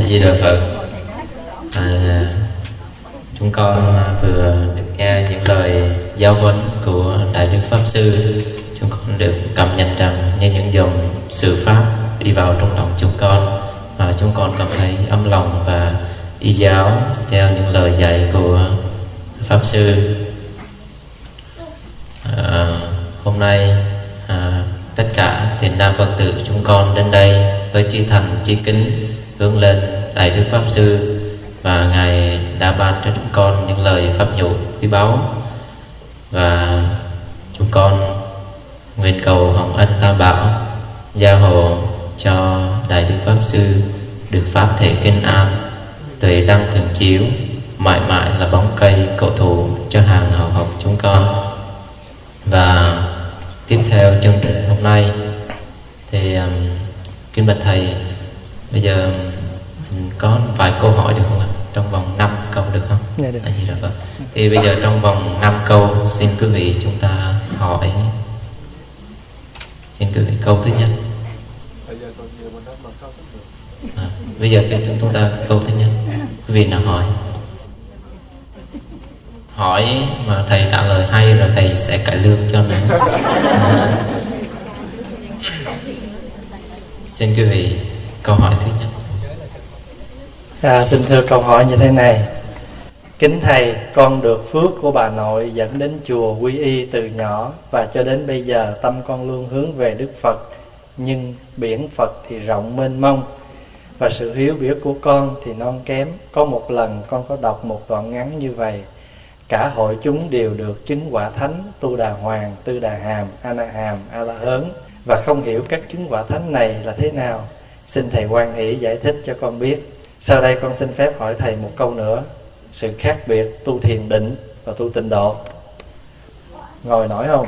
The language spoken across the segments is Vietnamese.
Di Đà Phật. Chúng con vừa được nghe những lời giáo huấn của Đại Đức Pháp Sư. Chúng con được cảm nhận rằng như những dòng sự Pháp đi vào trong lòng chúng con, và chúng con cảm thấy ấm lòng và y giáo theo những lời dạy của Pháp Sư. Hôm nay tất cả thiện nam Phật tử chúng con đến đây với chí thành chí kính hướng lên Đại Đức Pháp Sư, và Ngài đã ban cho chúng con những lời pháp nhũ quý báu, và chúng con nguyện cầu hồng ân Tam Bảo gia hộ cho Đại Đức Pháp Sư được pháp thể kinh an, tuệ đăng thường chiếu, mãi mãi là bóng cây cổ thụ cho hàng hậu học chúng con. Và tiếp theo chương trình hôm nay thì kính bạch thầy, bây giờ mình có vài câu hỏi được không ạ? Trong vòng 5 câu được không? Dạ được. Thì bây giờ trong vòng 5 câu xin quý vị chúng ta hỏi. Xin quý vị câu thứ nhất. Bây giờ chúng ta câu thứ nhất. Quý vị nào hỏi? Hỏi mà thầy trả lời hay rồi thầy sẽ cải lương cho nữa. Xin quý vị câu hỏi thứ nhất. Xin thưa, câu hỏi như thế này: kính thầy, con được phước của bà nội dẫn đến chùa quy y từ nhỏ, và cho đến bây giờ tâm con luôn hướng về Đức Phật, nhưng biển Phật thì rộng mênh mông, và sự hiểu biết của con thì non kém. Có một lần con có đọc một đoạn ngắn như vậy: cả hội chúng đều được chứng quả thánh, Tu Đà Hoàng, Tư Đà Hàm, A Na Hàm, A La Hớn, và không hiểu các chứng quả thánh này là thế nào. Xin thầy hoan hỷ giải thích cho con biết. Sau đây con xin phép hỏi thầy một câu nữa: sự khác biệt tu thiền định và tu tịnh độ. Ngồi nổi không?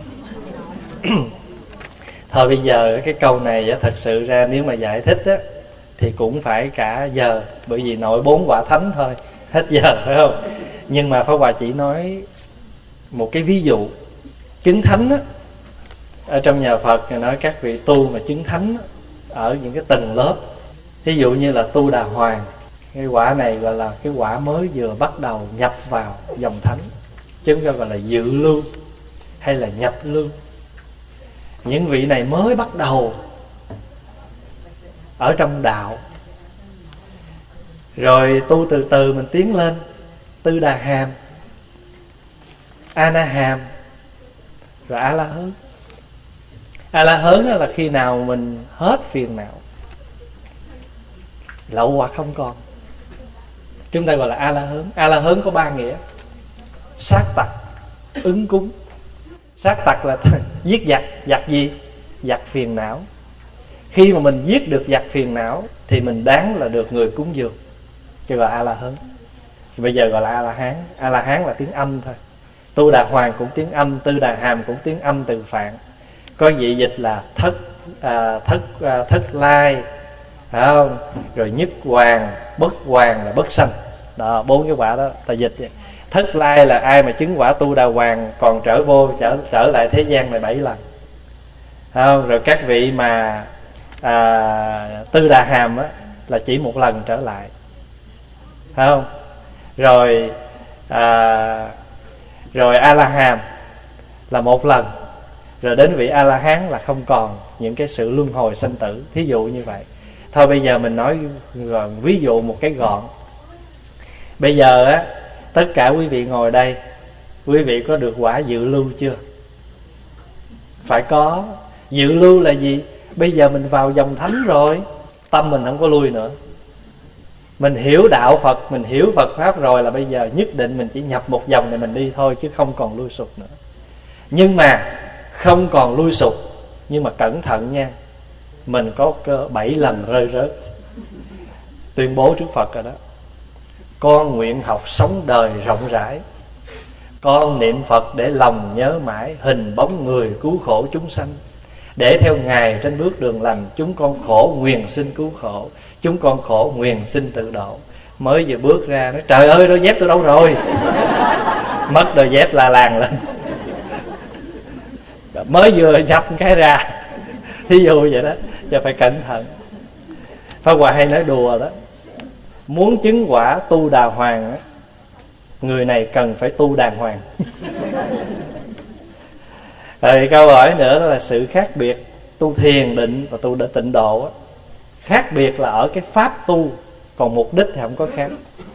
Thôi bây giờ cái câu này thật sự ra nếu mà giải thích á, thì cũng phải cả giờ, bởi vì nội 4 quả thánh thôi, hết giờ, phải không? Nhưng mà Pháp Hòa chỉ nói một cái ví dụ. Chứng thánh á, ở trong nhà Phật nói các vị tu mà chứng thánh á, ở những cái tầng lớp. Ví dụ như là Tu Đà Hoàng, cái quả này gọi là cái quả mới vừa bắt đầu nhập vào dòng thánh, chứ không gọi là dự lưu hay là nhập lưu. Những vị này mới bắt đầu ở trong đạo, rồi tu từ từ mình tiến lên. Tư Đà Hàm, A Na Hàm, rồi A La Hớn. A La Hớn là khi nào mình hết phiền não, lậu hoặc không còn, chúng ta gọi là A La Hớn. A La Hớn có 3 nghĩa: sát tặc, ứng cúng. Sát tặc là giết giặc. Giặc gì? Giặc phiền não. Khi mà mình giết được giặc phiền não thì mình đáng là được người cúng dường, chứ gọi là A La Hớn. Bây giờ gọi là A La Hán. A La Hán là tiếng âm thôi. Tu Đà Hoàng cũng tiếng âm, Tư Đà Hàm cũng tiếng âm từ Phạn. Có vị dịch là thất lai, phải không? Rồi nhất hoàng, bất hoàng là bất sanh. Đó, 4 cái quả đó ta dịch vậy. Thất lai là ai mà chứng quả Tu Đà Hoàng còn trở lại thế gian này 7 lần, phải không? Rồi các vị mà Tư Đà Hàm á, là chỉ 1 lần trở lại, phải không? Rồi A La Hàm là 1 lần, rồi đến vị A La Hán là không còn những cái sự luân hồi sanh tử. Thí dụ như vậy. Thôi bây giờ mình nói ví dụ một cái gọn. Bây giờ á, tất cả quý vị ngồi đây, quý vị có được quả dự lưu chưa? Phải có. Dự lưu là gì? Bây giờ mình vào dòng thánh rồi, tâm mình không có lui nữa. Mình hiểu đạo Phật, mình hiểu Phật Pháp rồi, là bây giờ nhất định mình chỉ nhập một dòng này mình đi thôi, chứ không còn lui sụp nữa. Nhưng mà không còn lui sụp, nhưng mà cẩn thận nha, mình có 7 lần rơi rớt. Tuyên bố trước Phật rồi đó: con nguyện học sống đời rộng rãi, con niệm Phật để lòng nhớ mãi, hình bóng người cứu khổ chúng sanh. Để theo Ngài trên bước đường lành, chúng con khổ nguyền xin cứu khổ, chúng con khổ nguyền xin tự độ. Mới vừa bước ra nói: trời ơi, đôi dép tôi đâu rồi? Mất đôi dép la làng lên. Mới vừa nhập cái ra. Thí dụ vậy đó, cho phải cẩn thận. Pháp Hòa hay nói đùa đó: Muốn chứng quả tu đà hoàng á, người này cần phải tu đàng hoàng. Rồi câu hỏi nữa là sự khác biệt tu thiền định và tu tịnh độ á. Khác biệt là ở cái pháp tu, còn mục đích thì không có khác.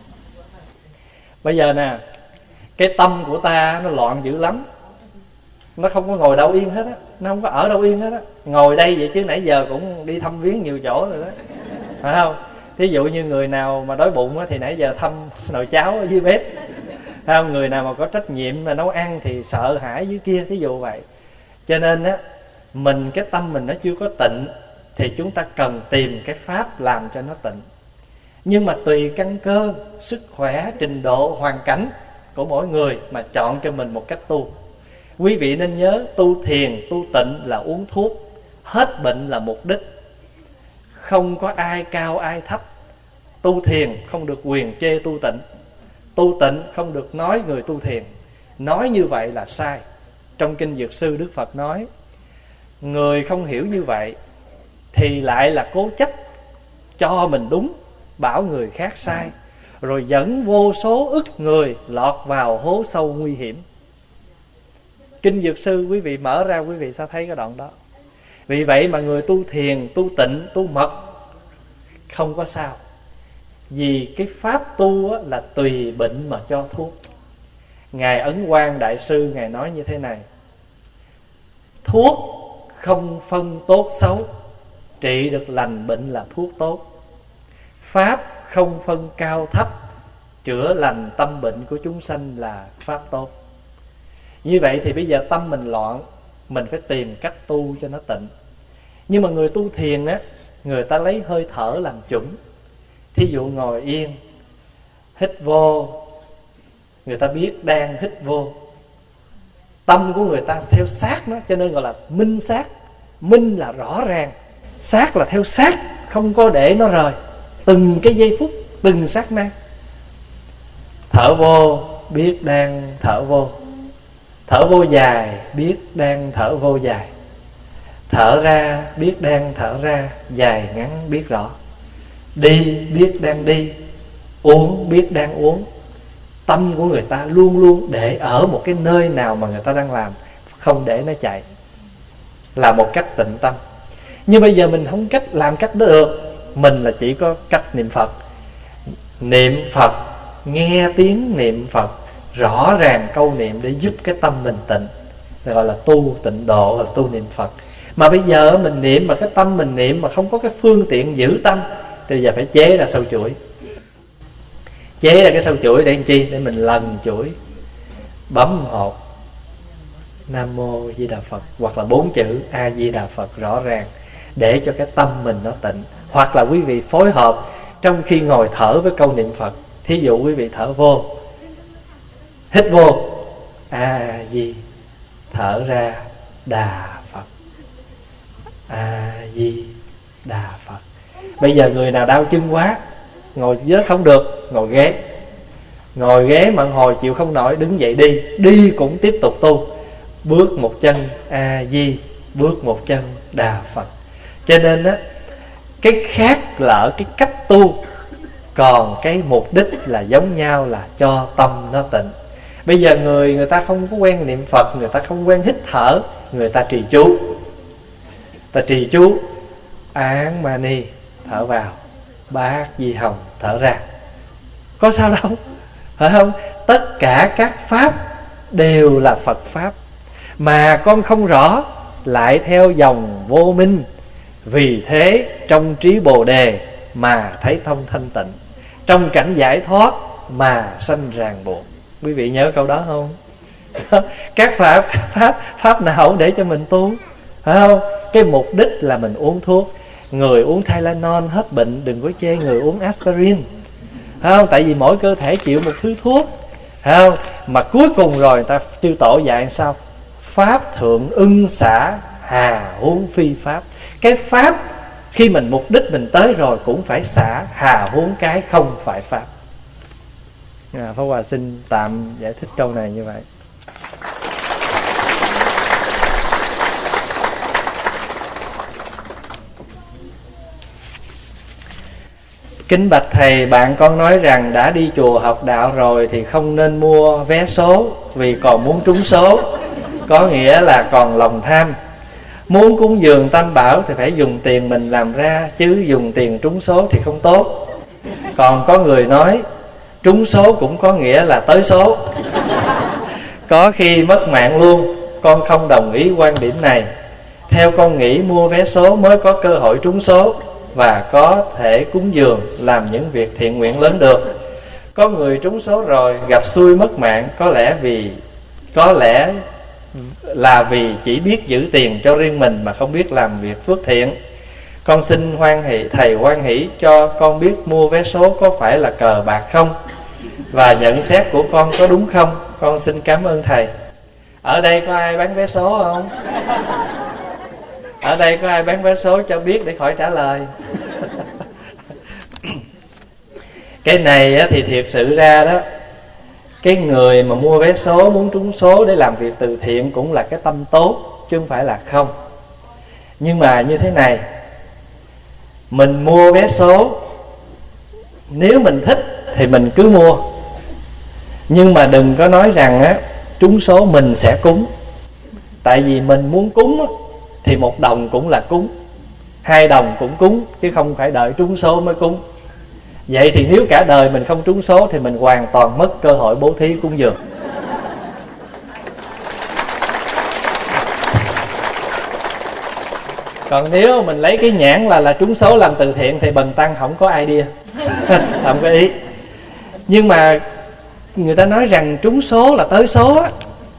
Bây giờ nè, cái tâm của ta nó loạn dữ lắm. Nó không có ngồi đâu yên hết á, nó không có ở đâu yên hết á. Ngồi đây vậy chứ nãy giờ cũng đi thăm viếng nhiều chỗ rồi đó, phải không? Thí dụ như người nào mà đói bụng á, thì nãy giờ thăm nồi cháo ở dưới bếp, phải không? Người nào mà có trách nhiệm mà nấu ăn thì sợ hãi dưới kia, thí dụ vậy. Cho nên á, cái tâm mình nó chưa có tịnh thì chúng ta cần tìm cái pháp làm cho nó tịnh. Nhưng mà tùy căn cơ, sức khỏe, trình độ, hoàn cảnh của mỗi người mà chọn cho mình một cách tu. Quý vị nên nhớ, tu thiền, tu tịnh là uống thuốc, hết bệnh là mục đích. Không có ai cao ai thấp. Tu thiền không được quyền chê tu tịnh, tu tịnh không được nói người tu thiền. Nói như vậy là sai. Trong Kinh Dược Sư, Đức Phật nói, người không hiểu như vậy thì lại là cố chấp cho mình đúng, bảo người khác sai, rồi dẫn vô số ức người lọt vào hố sâu nguy hiểm. Kinh Dược Sư quý vị mở ra, quý vị sẽ thấy cái đoạn đó. Vì vậy mà người tu thiền, tu tịnh, tu mật không có sao. Vì cái pháp tu là tùy bệnh mà cho thuốc. Ngài Ấn Quang Đại Sư Ngài nói như thế này: thuốc không phân tốt xấu, trị được lành bệnh là thuốc tốt. Pháp không phân cao thấp, chữa lành tâm bệnh của chúng sanh là pháp tốt. Như vậy thì bây giờ tâm mình loạn, mình phải tìm cách tu cho nó tịnh. Nhưng mà người tu thiền á, người ta lấy hơi thở làm chuẩn. Thí dụ ngồi yên, hít vô, người ta biết đang hít vô. Tâm của người ta theo sát nó, cho nên gọi là minh sát. Minh là rõ ràng, sát là theo sát, không có để nó rời. Từng cái giây phút, từng sát na. Thở vô, biết đang thở vô. Thở vô dài, biết đang thở vô dài. Thở ra, biết đang thở ra, dài ngắn biết rõ. Đi, biết đang đi. Uống, biết đang uống. Tâm của người ta luôn luôn để ở một cái nơi nào mà người ta đang làm, không để nó chạy, là một cách tịnh tâm. Nhưng bây giờ mình không làm cách đó được. Mình là chỉ có cách niệm Phật. Niệm Phật, nghe tiếng niệm Phật rõ ràng câu niệm để giúp cái tâm mình tịnh, gọi là tu tịnh độ, là tu niệm Phật. Mà bây giờ mình niệm mà cái tâm mình niệm mà không có cái phương tiện giữ tâm, thì giờ phải chế ra sâu chuỗi. Chế ra cái sâu chuỗi để làm chi? Để mình lần chuỗi, bấm hột Nam Mô Di Đà Phật, hoặc là 4 chữ A Di Đà Phật rõ ràng, để cho cái tâm mình nó tịnh. Hoặc là quý vị phối hợp trong khi ngồi thở với câu niệm Phật. Thí dụ quý vị thở vô, hít vô A Di, thở ra Đà Phật, A Di Đà Phật. Bây giờ người nào đau chân quá, ngồi dưới không được, ngồi ghế. Ngồi ghế mà hồi chịu không nổi, đứng dậy đi. Đi cũng tiếp tục tu. Bước một chân A Di, bước một chân Đà Phật. Cho nên á, cái khác là ở cái cách tu, còn cái mục đích là giống nhau, là cho tâm nó tịnh. Bây giờ người ta không có quen niệm Phật, người ta không quen hít thở, người ta trì chú. Ta trì chú Án Mani, thở vào, Bát Di Hồng, thở ra. Có sao đâu, phải không? Tất cả các pháp đều là Phật pháp. Mà con không rõ, lại theo dòng vô minh. Vì thế trong trí Bồ Đề mà thấy thông thanh tịnh, trong cảnh giải thoát mà sanh ràng buộc. Quý vị nhớ câu đó không? Các pháp nào để cho mình tu, phải không? Cái mục đích là mình uống thuốc. Người uống Tylenol hết bệnh, đừng có chê người uống aspirin, phải không? Tại vì mỗi cơ thể chịu một thứ thuốc, phải không? Mà cuối cùng rồi người ta chư tổ dạy sao? Pháp thượng ưng xả, hà huống phi pháp. Cái pháp khi mình mục đích mình tới rồi cũng phải xả, hà huống cái không phải pháp. Pháp Hòa xin tạm giải thích câu này như vậy. Kính bạch thầy, bạn con nói rằng đã đi chùa học đạo rồi thì không nên mua vé số vì còn muốn trúng số, có nghĩa là còn lòng tham. Muốn cúng dường tam bảo thì phải dùng tiền mình làm ra, chứ dùng tiền trúng số thì không tốt. Còn có người nói trúng số cũng có nghĩa là tới số, có khi mất mạng luôn. Con không đồng ý quan điểm này. Theo con nghĩ mua vé số mới có cơ hội trúng số và có thể cúng dường, làm những việc thiện nguyện lớn được. Có người trúng số rồi gặp xui mất mạng, có lẽ là vì chỉ biết giữ tiền cho riêng mình mà không biết làm việc phước thiện. Con xin thầy hoan hỷ cho con biết mua vé số có phải là cờ bạc không, và nhận xét của con có đúng không? Con xin cảm ơn thầy. Ở đây có ai bán vé số không? Ở đây có ai bán vé số cho biết để khỏi trả lời. Cái này thì thiệt sự ra đó, cái người mà mua vé số muốn trúng số để làm việc từ thiện cũng là cái tâm tốt, chứ không phải là không. Nhưng mà như thế này, mình mua vé số, nếu mình thích thì mình cứ mua, nhưng mà đừng có nói rằng á trúng số mình sẽ cúng. Tại vì mình muốn cúng á, thì 1 đồng cũng là cúng, 2 đồng cũng cúng, chứ không phải đợi trúng số mới cúng. Vậy thì nếu cả đời mình không trúng số thì mình hoàn toàn mất cơ hội bố thí cúng dường. Còn nếu mình lấy cái nhãn là trúng số làm từ thiện thì bần tăng không có idea, không có ý. Nhưng mà người ta nói rằng trúng số là tới số á,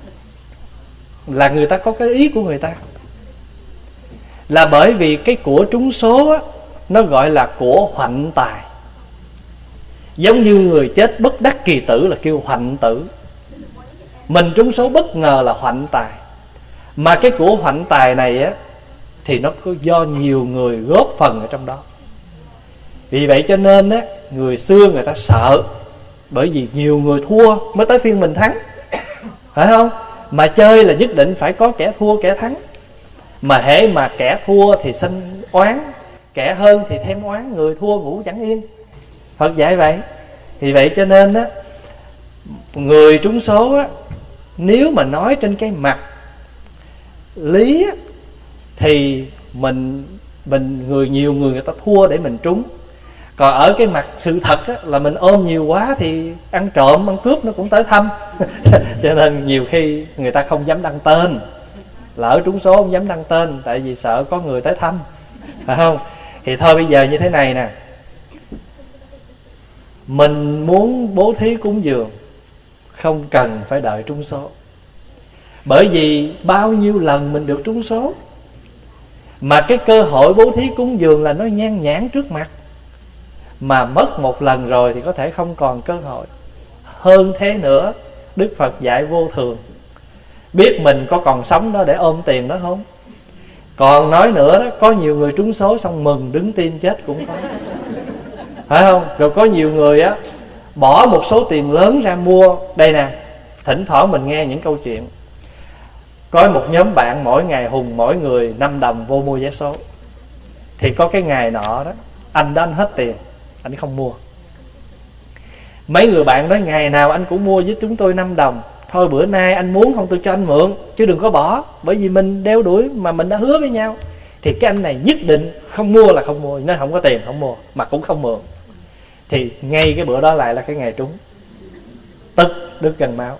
là người ta có cái ý của người ta. Là bởi vì cái của trúng số á, nó gọi là của hoạnh tài. Giống như người chết bất đắc kỳ tử là kêu hoạnh tử. Mình trúng số bất ngờ là hoạnh tài. Mà cái của hoạnh tài này á, thì nó có do nhiều người góp phần ở trong đó. Vì vậy cho nên á, người xưa người ta sợ, bởi vì nhiều người thua mới tới phiên mình thắng, phải không? Mà chơi là nhất định phải có kẻ thua kẻ thắng. Mà hễ mà kẻ thua thì sanh oán, kẻ hơn thì thêm oán, người thua ngủ chẳng yên. Phật dạy vậy. Vì vậy cho nên á, người trúng số á, nếu mà nói trên cái mặt lý á, thì nhiều người ta thua để mình trúng. Còn ở cái mặt sự thật á, là mình ôm nhiều quá thì ăn trộm, ăn cướp nó cũng tới thăm. Cho nên nhiều khi người ta không dám đăng tên. Lỡ trúng số không dám đăng tên, tại vì sợ có người tới thăm, phải không? Thì thôi bây giờ như thế này nè, mình muốn bố thí cúng dường không cần phải đợi trúng số. Bởi vì bao nhiêu lần mình được trúng số, mà cái cơ hội bố thí cúng dường là nó nhan nhản trước mặt. Mà mất một lần rồi thì có thể không còn cơ hội. Hơn thế nữa, Đức Phật dạy vô thường. Biết mình có còn sống đó để ôm tiền đó không? Còn nói nữa đó, có nhiều người trúng số xong mừng đứng tim chết cũng có, phải không? Rồi có nhiều người á, bỏ một số tiền lớn ra mua. Đây nè, thỉnh thoảng mình nghe những câu chuyện, có một nhóm bạn mỗi ngày hùng mỗi người 5 đồng vô mua vé số. Thì có cái ngày nọ đó, anh đã ăn hết tiền, anh không mua. Mấy người bạn nói ngày nào anh cũng mua với chúng tôi 5 đồng. Thôi bữa nay anh muốn không tôi cho anh mượn, chứ đừng có bỏ. Bởi vì mình đeo đuổi mà mình đã hứa với nhau. Thì cái anh này nhất định không mua là không mua. Nó không có tiền không mua, mà cũng không mượn. Thì ngay cái bữa đó lại là cái ngày trúng. Tức đứt gần máu.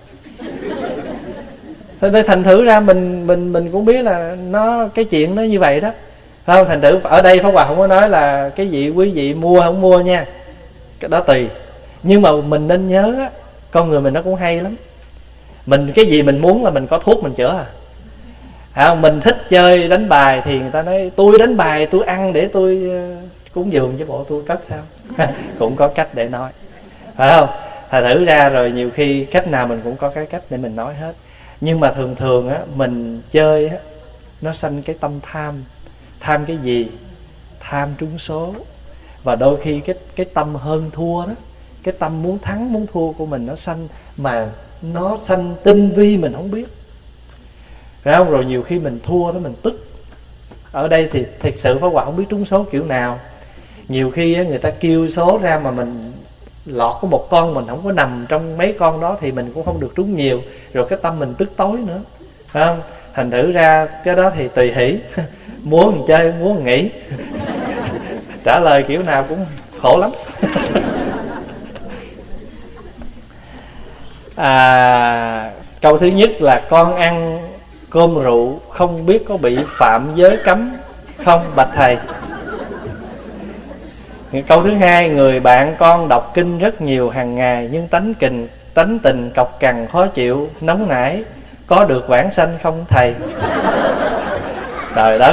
Thế thành thử ra mình cũng biết là cái chuyện nó như vậy đó, phải không? Thành thử ở đây Pháp Hòa không có nói là cái gì quý vị mua không mua nha, cái đó tùy. Nhưng mà mình nên nhớ á, con người mình nó cũng hay lắm. Mình cái gì mình muốn là mình có thuốc mình chữa à. Mình thích chơi đánh bài thì người ta nói tôi đánh bài tôi ăn để tôi cúng dường chứ bộ tôi cất sao. Cũng có cách để nói, phải không? Thành thử ra rồi nhiều khi cách nào mình cũng có cái cách để mình nói hết. Nhưng mà thường á, mình chơi á, nó sanh cái tâm tham. Tham cái gì? Tham trúng số. Và đôi khi cái tâm hơn thua đó, cái tâm muốn thắng muốn thua của mình nó sanh, mà nó sanh tinh vi mình không biết, phải không? Rồi nhiều khi mình thua đó mình tức. Ở đây thì thật sự Pháp Hòa không biết trúng số kiểu nào. Nhiều khi á, người ta kêu số ra mà mình lọt có một con, mình không có nằm trong mấy con đó thì mình cũng không được trúng nhiều, rồi cái tâm mình tức tối nữa, phải không? Thành thử ra cái đó thì tùy hỷ muốn chơi muốn nghỉ trả lời kiểu nào cũng khổ lắm. Câu thứ nhất là con ăn cơm rượu không biết có bị phạm giới cấm không bạch thầy? Câu thứ hai, người bạn con đọc kinh rất nhiều hàng ngày nhưng tánh tình cọc cằn khó chịu nóng nảy, có được vãng sanh không thầy? Trời đất.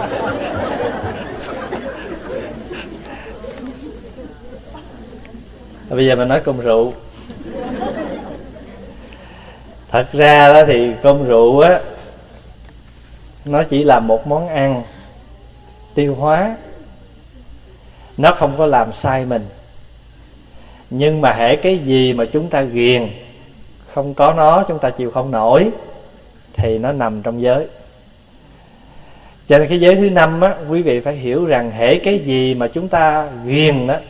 Bây giờ mình nói cơm rượu. Thật ra đó thì cơm rượu á, nó chỉ là một món ăn tiêu hóa, nó không có làm sai mình. Nhưng mà hễ cái gì mà chúng ta ghiền, không có nó chúng ta chịu không nổi, thì nó nằm trong giới. Cho nên cái giới thứ 5 á, quý vị phải hiểu rằng hễ cái gì mà chúng ta ghiền đó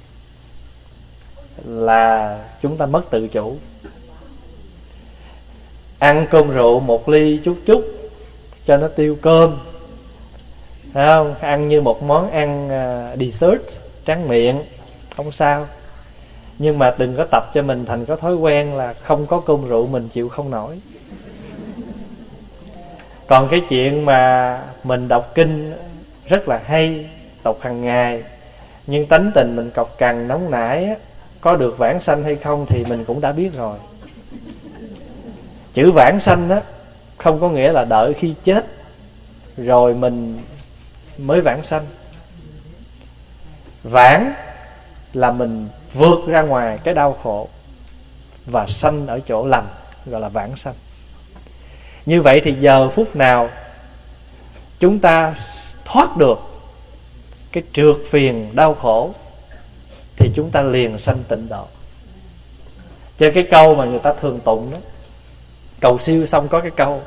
là chúng ta mất tự chủ. Ăn cơm rượu một ly chút chút cho nó tiêu cơm, phải không? Ăn như một món ăn dessert, tráng miệng, không sao. Nhưng mà đừng có tập cho mình thành có thói quen là không có cơm rượu mình chịu không nổi. Còn cái chuyện mà mình đọc kinh rất là hay, đọc hàng ngày, nhưng tánh tình mình cọc cằn nóng nảy á, có được vãng sanh hay không thì mình cũng đã biết rồi. Chữ vãng sanh á không có nghĩa là đợi khi chết rồi mình mới vãng sanh. Vãng là mình vượt ra ngoài cái đau khổ, và sanh ở chỗ lành, gọi là vãng sanh. Như vậy thì giờ phút nào chúng ta thoát được cái trượt phiền đau khổ thì chúng ta liền sanh tịnh độ. Cho cái câu mà người ta thường tụng đó, cầu siêu xong có cái câu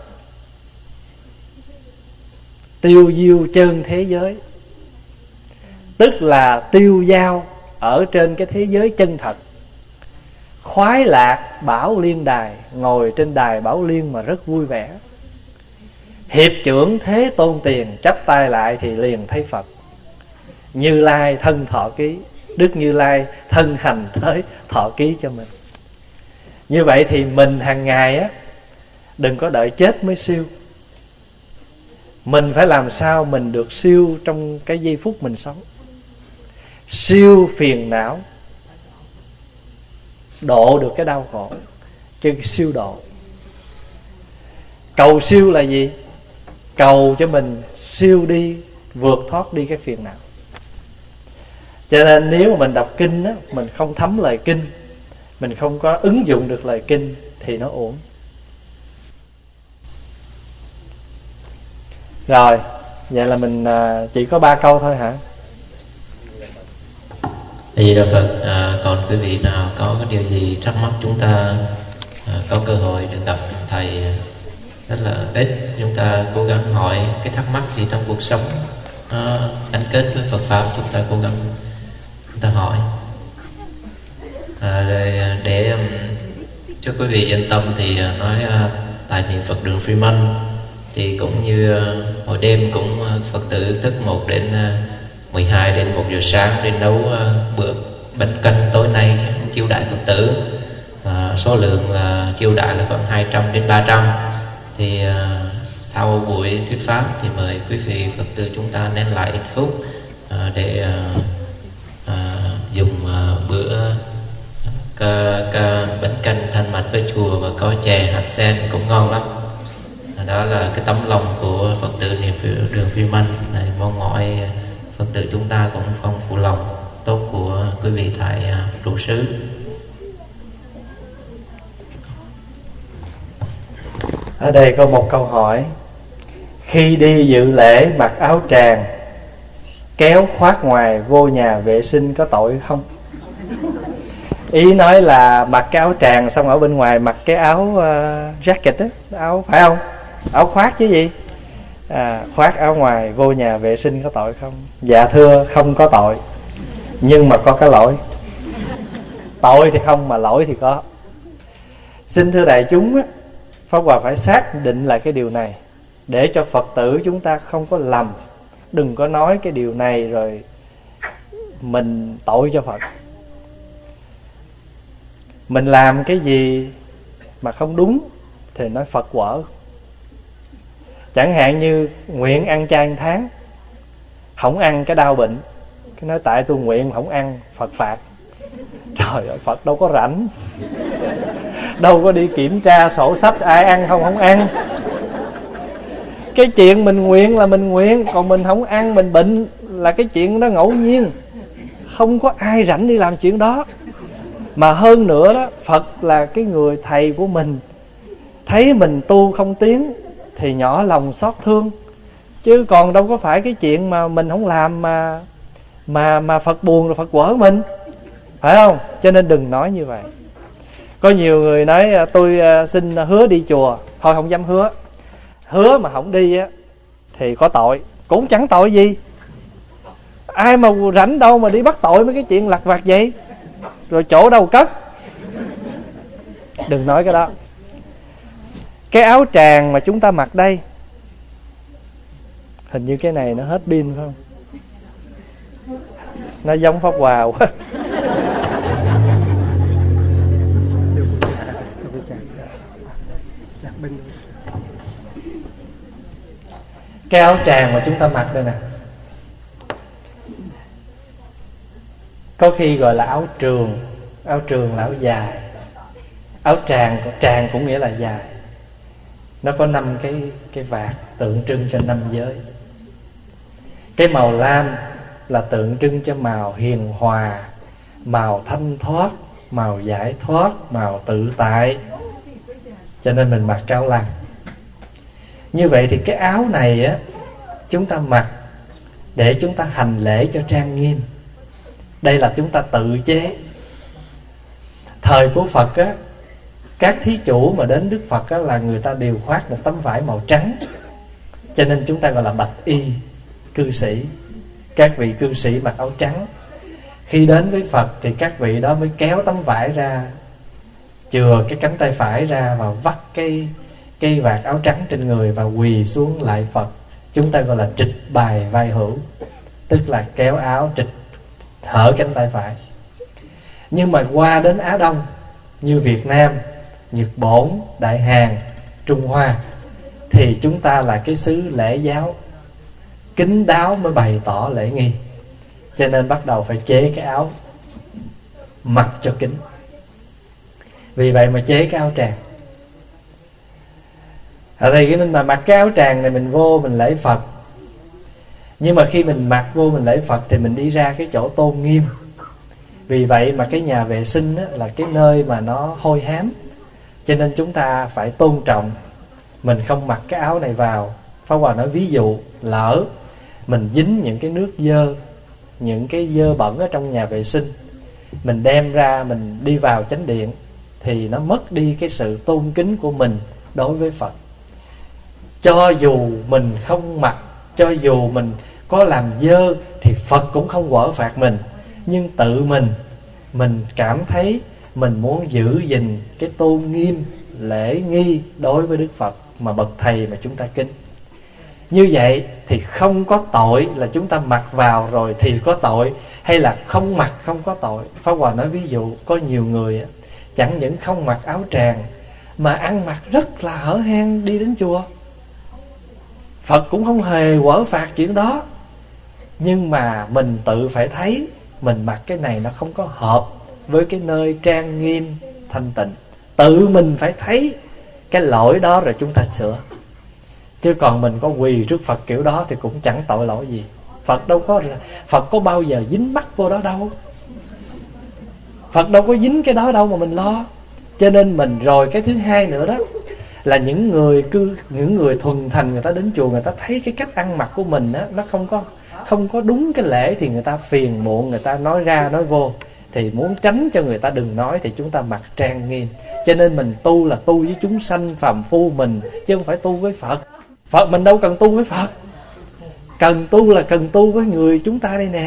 tiêu diêu chân thế giới, tức là tiêu dao ở trên cái thế giới chân thật. Khoái lạc bảo liên đài, ngồi trên đài bảo liên mà rất vui vẻ. Hiệp trưởng thế tôn tiền, chắp tay lại thì liền thấy Phật. Như Lai thân thọ ký, Đức Như Lai thân hành tới thọ ký cho mình. Như vậy thì mình hàng ngày á, đừng có đợi chết mới siêu. Mình phải làm sao mình được siêu trong cái giây phút mình sống. Siêu phiền não, độ được cái đau khổ, chứ siêu độ. Cầu siêu là gì? Cầu cho mình siêu đi, vượt thoát đi cái phiền não. Cho nên nếu mà mình đọc kinh á, mình không thấm lời kinh, mình không có ứng dụng được lời kinh thì nó uổng. Rồi, vậy là mình chỉ có 3 câu thôi hả? Thì Đạo Phật, còn quý vị nào có cái điều gì thắc mắc, chúng ta có cơ hội được gặp thầy rất là ít. Chúng ta cố gắng hỏi cái thắc mắc gì trong cuộc sống gắn kết với Phật pháp, chúng ta cố gắng chúng ta hỏi. Rồi để cho quý vị yên tâm thì nói tại niệm Phật đường Freeman thì cũng như hồi đêm cũng Phật tử thức 1 đến 12 đến 1 giờ sáng để nấu bữa bánh canh tối nay chiêu đãi Phật tử. Số lượng là chiêu đãi là khoảng 200 đến 300. Thì sau buổi thuyết pháp thì mời quý vị Phật tử chúng ta nên lại ít phút để dùng bữa bánh canh thanh mạch với chùa, và có chè hạt sen cũng ngon lắm. Đó là cái tấm lòng của Phật tử niệm đường Freeman này. Mong mọi Phật tử chúng ta cũng phong phụ lòng tốt của quý vị thầy trụ xứ. Ở đây có một câu hỏi: khi đi dự lễ mặc áo tràng kéo khoác ngoài vô nhà vệ sinh có tội không? Ý nói là mặc cái áo tràng xong ở bên ngoài mặc cái áo jacket á, áo phải không? Áo khoác chứ gì? Khoác áo ngoài vô nhà vệ sinh có tội không? Dạ thưa không có tội. Nhưng mà có cái lỗi. Tội thì không mà lỗi thì có. Xin thưa đại chúng á, Pháp Hòa phải xác định lại cái điều này để cho Phật tử chúng ta không có lầm. Đừng có nói cái điều này rồi mình tội cho Phật. Mình làm cái gì mà không đúng thì nói Phật quở. Chẳng hạn như nguyện ăn chay 1 tháng, không ăn cái đau bệnh, cái nói tại tôi nguyện không ăn, Phật phạt. Trời ơi, Phật đâu có rảnh, đâu có đi kiểm tra sổ sách ai ăn không ăn. Cái chuyện mình nguyện là mình nguyện, còn mình không ăn, mình bệnh là cái chuyện đó ngẫu nhiên, không có ai rảnh đi làm chuyện đó. Mà hơn nữa đó, Phật là cái người thầy của mình, thấy mình tu không tiến thì nhỏ lòng xót thương. Chứ còn đâu có phải cái chuyện mà mình không làm mà Phật buồn rồi Phật quở mình, phải không? Cho nên đừng nói như vậy. Có nhiều người nói tôi xin hứa đi chùa, thôi không dám hứa. Hứa mà không đi á thì có tội, cũng chẳng tội gì. Ai mà rảnh đâu mà đi bắt tội mấy cái chuyện lặt vặt vậy. Rồi chỗ đâu cất. Đừng nói cái đó. Cái áo tràng mà chúng ta mặc đây, hình như cái này nó hết pin phải không? Nó giống Pháp Hòa quá. Cái áo tràng mà chúng ta mặc đây nè, có khi gọi là áo trường. Áo trường là áo dài. Áo tràng cũng nghĩa là dài. Nó có 5 cái vạt tượng trưng cho 5 giới. Cái màu lam là tượng trưng cho màu hiền hòa, màu thanh thoát, màu giải thoát, màu tự tại. Cho nên mình mặc áo lam. Như vậy thì cái áo này á, chúng ta mặc để chúng ta hành lễ cho trang nghiêm. Đây là chúng ta tự chế. Thời của Phật á, các thí chủ mà đến Đức Phật á, là người ta đều khoác một tấm vải màu trắng. Cho nên chúng ta gọi là bạch y cư sĩ. Các vị cư sĩ mặc áo trắng. Khi đến với Phật thì các vị đó mới kéo tấm vải ra, chừa cái cánh tay phải ra và vắt cái vạt áo trắng trên người và quỳ xuống lại Phật. Chúng ta gọi là trịch bài vai hữu, tức là kéo áo trịch hở cánh tay phải. Nhưng mà qua đến Á Đông như Việt Nam, Nhật Bản, Đại Hàn, Trung Hoa thì chúng ta là cái xứ lễ giáo, kín đáo mới bày tỏ lễ nghi. Cho nên bắt đầu phải chế cái áo mặc cho kín. Vì vậy mà chế cái áo tràng. Thì nên mà mặc cái áo tràng này mình vô mình lễ Phật. Nhưng mà khi mình mặc vô mình lễ Phật thì mình đi ra cái chỗ tôn nghiêm. Vì vậy mà cái nhà vệ sinh á, là cái nơi mà nó hôi hám. Cho nên chúng ta phải tôn trọng. Mình không mặc cái áo này vào. Pháp Hòa nói ví dụ lỡ mình dính những cái nước dơ, những cái dơ bẩn ở trong nhà vệ sinh, mình đem ra mình đi vào chánh điện thì nó mất đi cái sự tôn kính của mình đối với Phật. Cho dù mình không mặc, cho dù mình có làm dơ thì Phật cũng không quở phạt mình. Nhưng tự mình cảm thấy mình muốn giữ gìn cái tôn nghiêm lễ nghi đối với Đức Phật mà bậc thầy mà chúng ta kính. Như vậy thì không có tội là chúng ta mặc vào rồi thì có tội, hay là không mặc không có tội. Pháp Hòa nói ví dụ có nhiều người chẳng những không mặc áo tràng mà ăn mặc rất là hở hang đi đến chùa. Phật cũng không hề quở phạt chuyện đó. Nhưng mà mình tự phải thấy mình mặc cái này nó không có hợp với cái nơi trang nghiêm thanh tịnh. Tự mình phải thấy cái lỗi đó rồi chúng ta sửa. Chứ còn mình có quỳ trước Phật kiểu đó thì cũng chẳng tội lỗi gì. Phật có bao giờ dính mắc vô đó đâu. Phật đâu có dính cái đó đâu mà mình lo. Cho nên mình rồi cái thứ hai nữa đó là những người thuần thành người ta đến chùa, người ta thấy cái cách ăn mặc của mình á, nó không có đúng cái lễ thì người ta phiền muộn, người ta nói ra nói vô. Thì muốn tránh cho người ta đừng nói thì chúng ta mặc trang nghiêm. Cho nên mình tu là tu với chúng sanh phàm phu mình, chứ không phải tu với Phật. Phật mình đâu cần tu với Phật. Cần tu là cần tu với người chúng ta đây nè.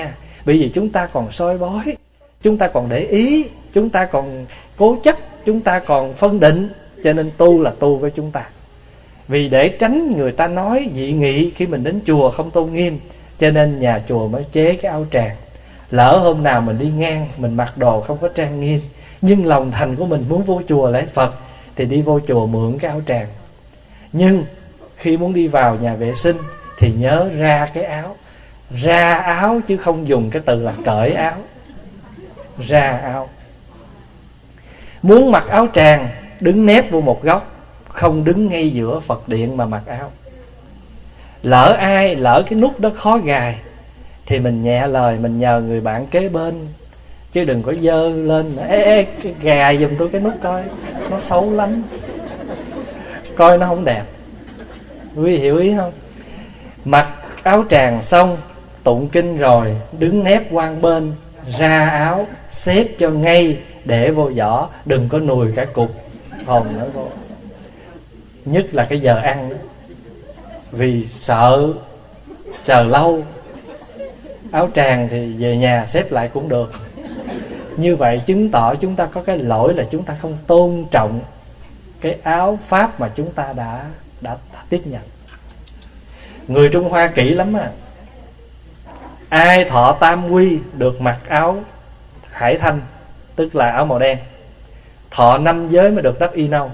Bởi vì chúng ta còn soi bói, chúng ta còn để ý, chúng ta còn cố chấp, chúng ta còn phân định. Cho nên tu là tu với chúng ta. Vì để tránh người ta nói dị nghị khi mình đến chùa không tôn nghiêm, cho nên nhà chùa mới chế cái áo tràng. Lỡ hôm nào mình đi ngang, mình mặc đồ không có trang nghiêm, nhưng lòng thành của mình muốn vô chùa lễ Phật, thì đi vô chùa mượn cái áo tràng. Nhưng khi muốn đi vào nhà vệ sinh thì nhớ ra cái áo. Ra áo chứ không dùng cái từ là cởi áo. Ra áo. Muốn mặc áo tràng, đứng nép vô một góc, không đứng ngay giữa Phật điện mà mặc áo. Lỡ cái nút đó khó gài thì mình nhẹ lời, mình nhờ người bạn kế bên, chứ đừng có dơ lên ê gài giùm tôi cái nút coi, nó xấu lắm, coi nó không đẹp. Quý vị hiểu ý không? Mặc áo tràng xong, tụng kinh rồi, đứng nép qua bên, ra áo, xếp cho ngay, để vô giỏ, đừng có nùi cả cục hồn nữa vô. Nhất là cái giờ ăn đó. Vì sợ chờ lâu. Áo tràng thì về nhà xếp lại cũng được. Như vậy chứng tỏ chúng ta có cái lỗi là chúng ta không tôn trọng cái áo pháp mà chúng ta đã tiếp nhận. Người Trung Hoa kỹ lắm à. Ai thọ tam quy được mặc áo hải thanh, tức là áo màu đen. Thọ 5 giới mới được đắp y nâu,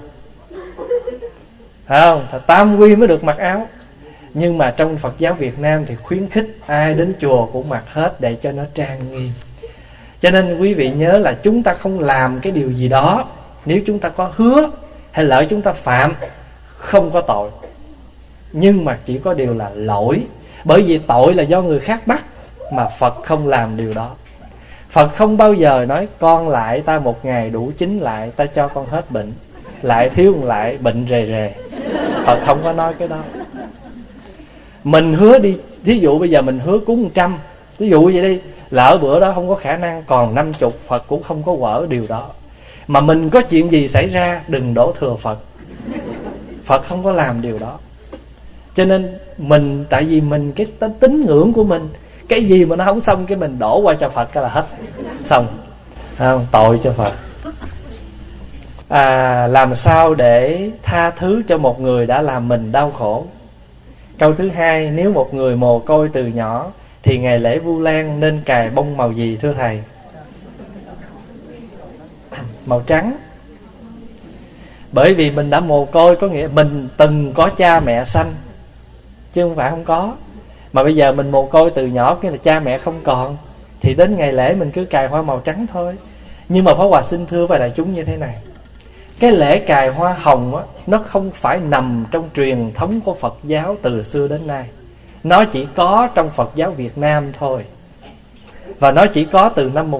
phải không? Tam quy mới được mặc áo. Nhưng mà trong Phật giáo Việt Nam thì khuyến khích ai đến chùa cũng mặc hết để cho nó trang nghiêm. Cho nên quý vị nhớ là chúng ta không làm cái điều gì đó, nếu chúng ta có hứa hay lỡ chúng ta phạm, không có tội. Nhưng mà chỉ có điều là lỗi. Bởi vì tội là do người khác bắt, mà Phật không làm điều đó. Phật không bao giờ nói con lại ta một ngày đủ 9 lại, ta cho con hết bệnh, lại thiếu lại bệnh rề rề. Phật không có nói cái đó. Mình hứa đi, thí dụ bây giờ mình hứa cúng 100, thí dụ vậy đi, lỡ bữa đó không có khả năng còn 50, Phật cũng không có quở điều đó. Mà mình có chuyện gì xảy ra, đừng đổ thừa Phật. Phật không có làm điều đó. Cho nên mình, tại vì mình cái tín ngưỡng của mình, cái gì mà nó không xong cái mình đổ qua cho Phật cái là hết xong, không? Tội cho Phật. Làm sao để tha thứ cho một người đã làm mình đau khổ? Câu thứ hai, nếu một người mồ côi từ nhỏ thì ngày lễ Vu Lan nên cài bông màu gì thưa thầy? Màu trắng. Bởi vì mình đã mồ côi, có nghĩa mình từng có cha mẹ sanh, chứ không phải không có. Mà bây giờ mình mồ côi từ nhỏ, cái là cha mẹ không còn, thì đến ngày lễ mình cứ cài hoa màu trắng thôi. Nhưng mà Pháp Hòa xin thưa với đại chúng như thế này, cái lễ cài hoa hồng á, nó không phải nằm trong truyền thống của Phật giáo từ xưa đến nay. Nó chỉ có trong Phật giáo Việt Nam thôi. Và nó chỉ có từ năm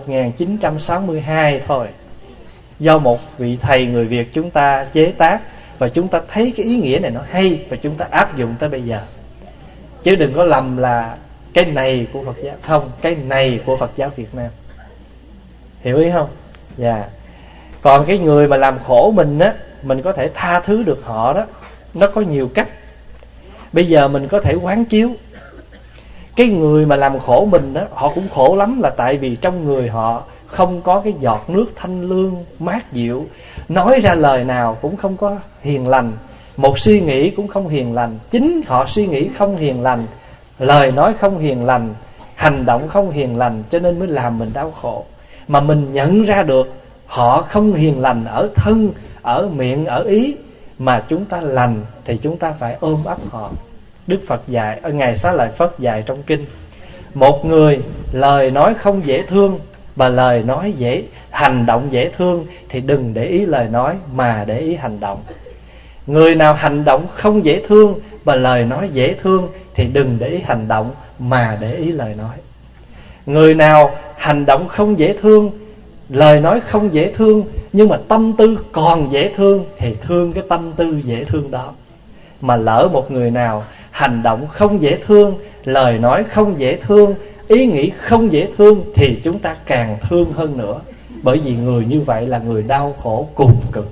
1962 thôi. Do một vị thầy người Việt chúng ta chế tác, và chúng ta thấy cái ý nghĩa này nó hay, và chúng ta áp dụng tới bây giờ. Chứ đừng có lầm là cái này của Phật giáo. Không, cái này của Phật giáo Việt Nam. Hiểu ý không? Dạ. Còn cái người mà làm khổ mình á, mình có thể tha thứ được họ đó. Nó có nhiều cách. Bây giờ mình có thể quán chiếu. Cái người mà làm khổ mình á, họ cũng khổ lắm, là tại vì trong người họ không có cái giọt nước thanh lương mát dịu, nói ra lời nào cũng không có hiền lành, một suy nghĩ cũng không hiền lành. Chính họ suy nghĩ không hiền lành, lời nói không hiền lành, hành động không hiền lành, cho nên mới làm mình đau khổ. Mà mình nhận ra được họ không hiền lành ở thân, ở miệng, ở ý, mà chúng ta lành thì chúng ta phải ôm ấp họ. Đức Phật dạy, ở Ngài Xá Lợi Phất dạy trong kinh, một người lời nói không dễ thương và lời nói hành động dễ thương thì đừng để ý lời nói mà để ý hành động. Người nào hành động không dễ thương và lời nói dễ thương thì đừng để ý hành động mà để ý lời nói. Người nào hành động không dễ thương, lời nói không dễ thương, nhưng mà tâm tư còn dễ thương thì thương cái tâm tư dễ thương đó. Mà lỡ một người nào hành động không dễ thương, lời nói không dễ thương, ý nghĩ không dễ thương thì chúng ta càng thương hơn nữa. Bởi vì người như vậy là người đau khổ cùng cực.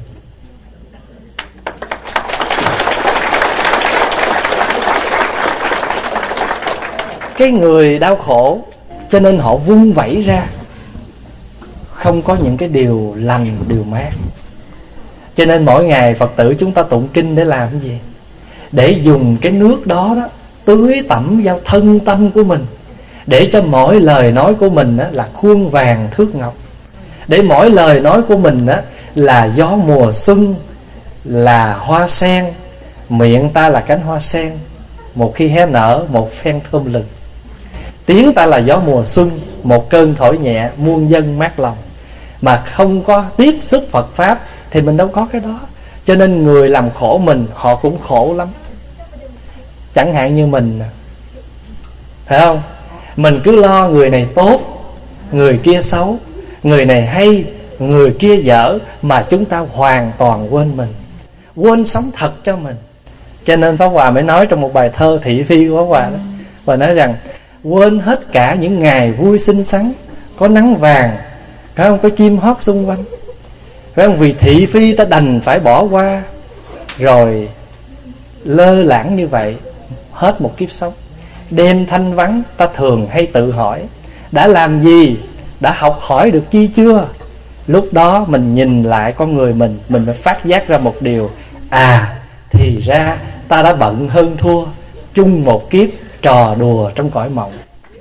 Cái người đau khổ cho nên họ vung vẩy ra, không có những cái điều lành, điều mát. Cho nên mỗi ngày Phật tử chúng ta tụng kinh để làm cái gì? Để dùng cái nước đó tưới tẩm vào thân tâm của mình, để cho mỗi lời nói của mình là khuôn vàng thước ngọc, để mỗi lời nói của mình là gió mùa xuân, là hoa sen. Miệng ta là cánh hoa sen, một khi hé nở một phen thơm lừng. Tiếng ta là gió mùa xuân, một cơn thổi nhẹ muôn dân mát lòng. Mà không có tiếp xúc Phật Pháp thì mình đâu có cái đó. Cho nên người làm khổ mình, họ cũng khổ lắm. Chẳng hạn như mình, phải không? Mình cứ lo người này tốt, người kia xấu, người này hay, người kia dở, mà chúng ta hoàn toàn quên mình, quên sống thật cho mình. Cho nên Pháp Hòa mới nói trong một bài thơ thị phi của Pháp Hòa đó, và nói rằng quên hết cả những ngày vui xinh xắn, có nắng vàng, phải không, có chim hót xung quanh, phải không? Vì thị phi ta đành phải bỏ qua, rồi lơ lãng như vậy hết một kiếp sống. Đêm thanh vắng ta thường hay tự hỏi, đã làm gì, đã học hỏi được chi chưa? Lúc đó mình nhìn lại con người mình mới phát giác ra một điều: thì ra ta đã bận hơn thua, chung một kiếp trò đùa trong cõi mộng.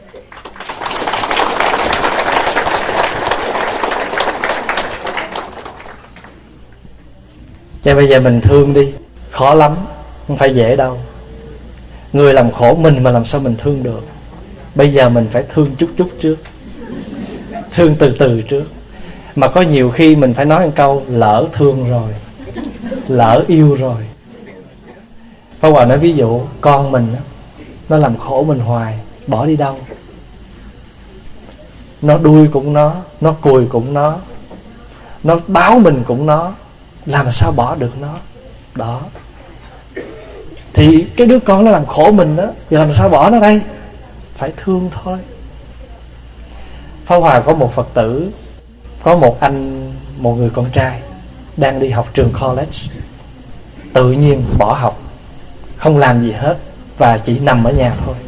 Cho bây giờ mình thương đi, khó lắm, không phải dễ đâu. Người làm khổ mình mà làm sao mình thương được? Bây giờ mình phải thương chút chút trước, thương từ từ trước. Mà có nhiều khi mình phải nói một câu: lỡ thương rồi, lỡ yêu rồi. Pháp Hòa nói ví dụ con mình nó làm khổ mình hoài, bỏ đi đâu? Nó đuôi cũng nó cùi cũng nó báo mình cũng nó, làm sao bỏ được nó? Đó. Thì cái đứa con nó làm khổ mình đó, thì làm sao bỏ nó đây? Phải thương thôi. Pháp Hòa có một Phật tử, có một người con trai đang đi học trường college, tự nhiên bỏ học, không làm gì hết và chỉ nằm ở nhà thôi.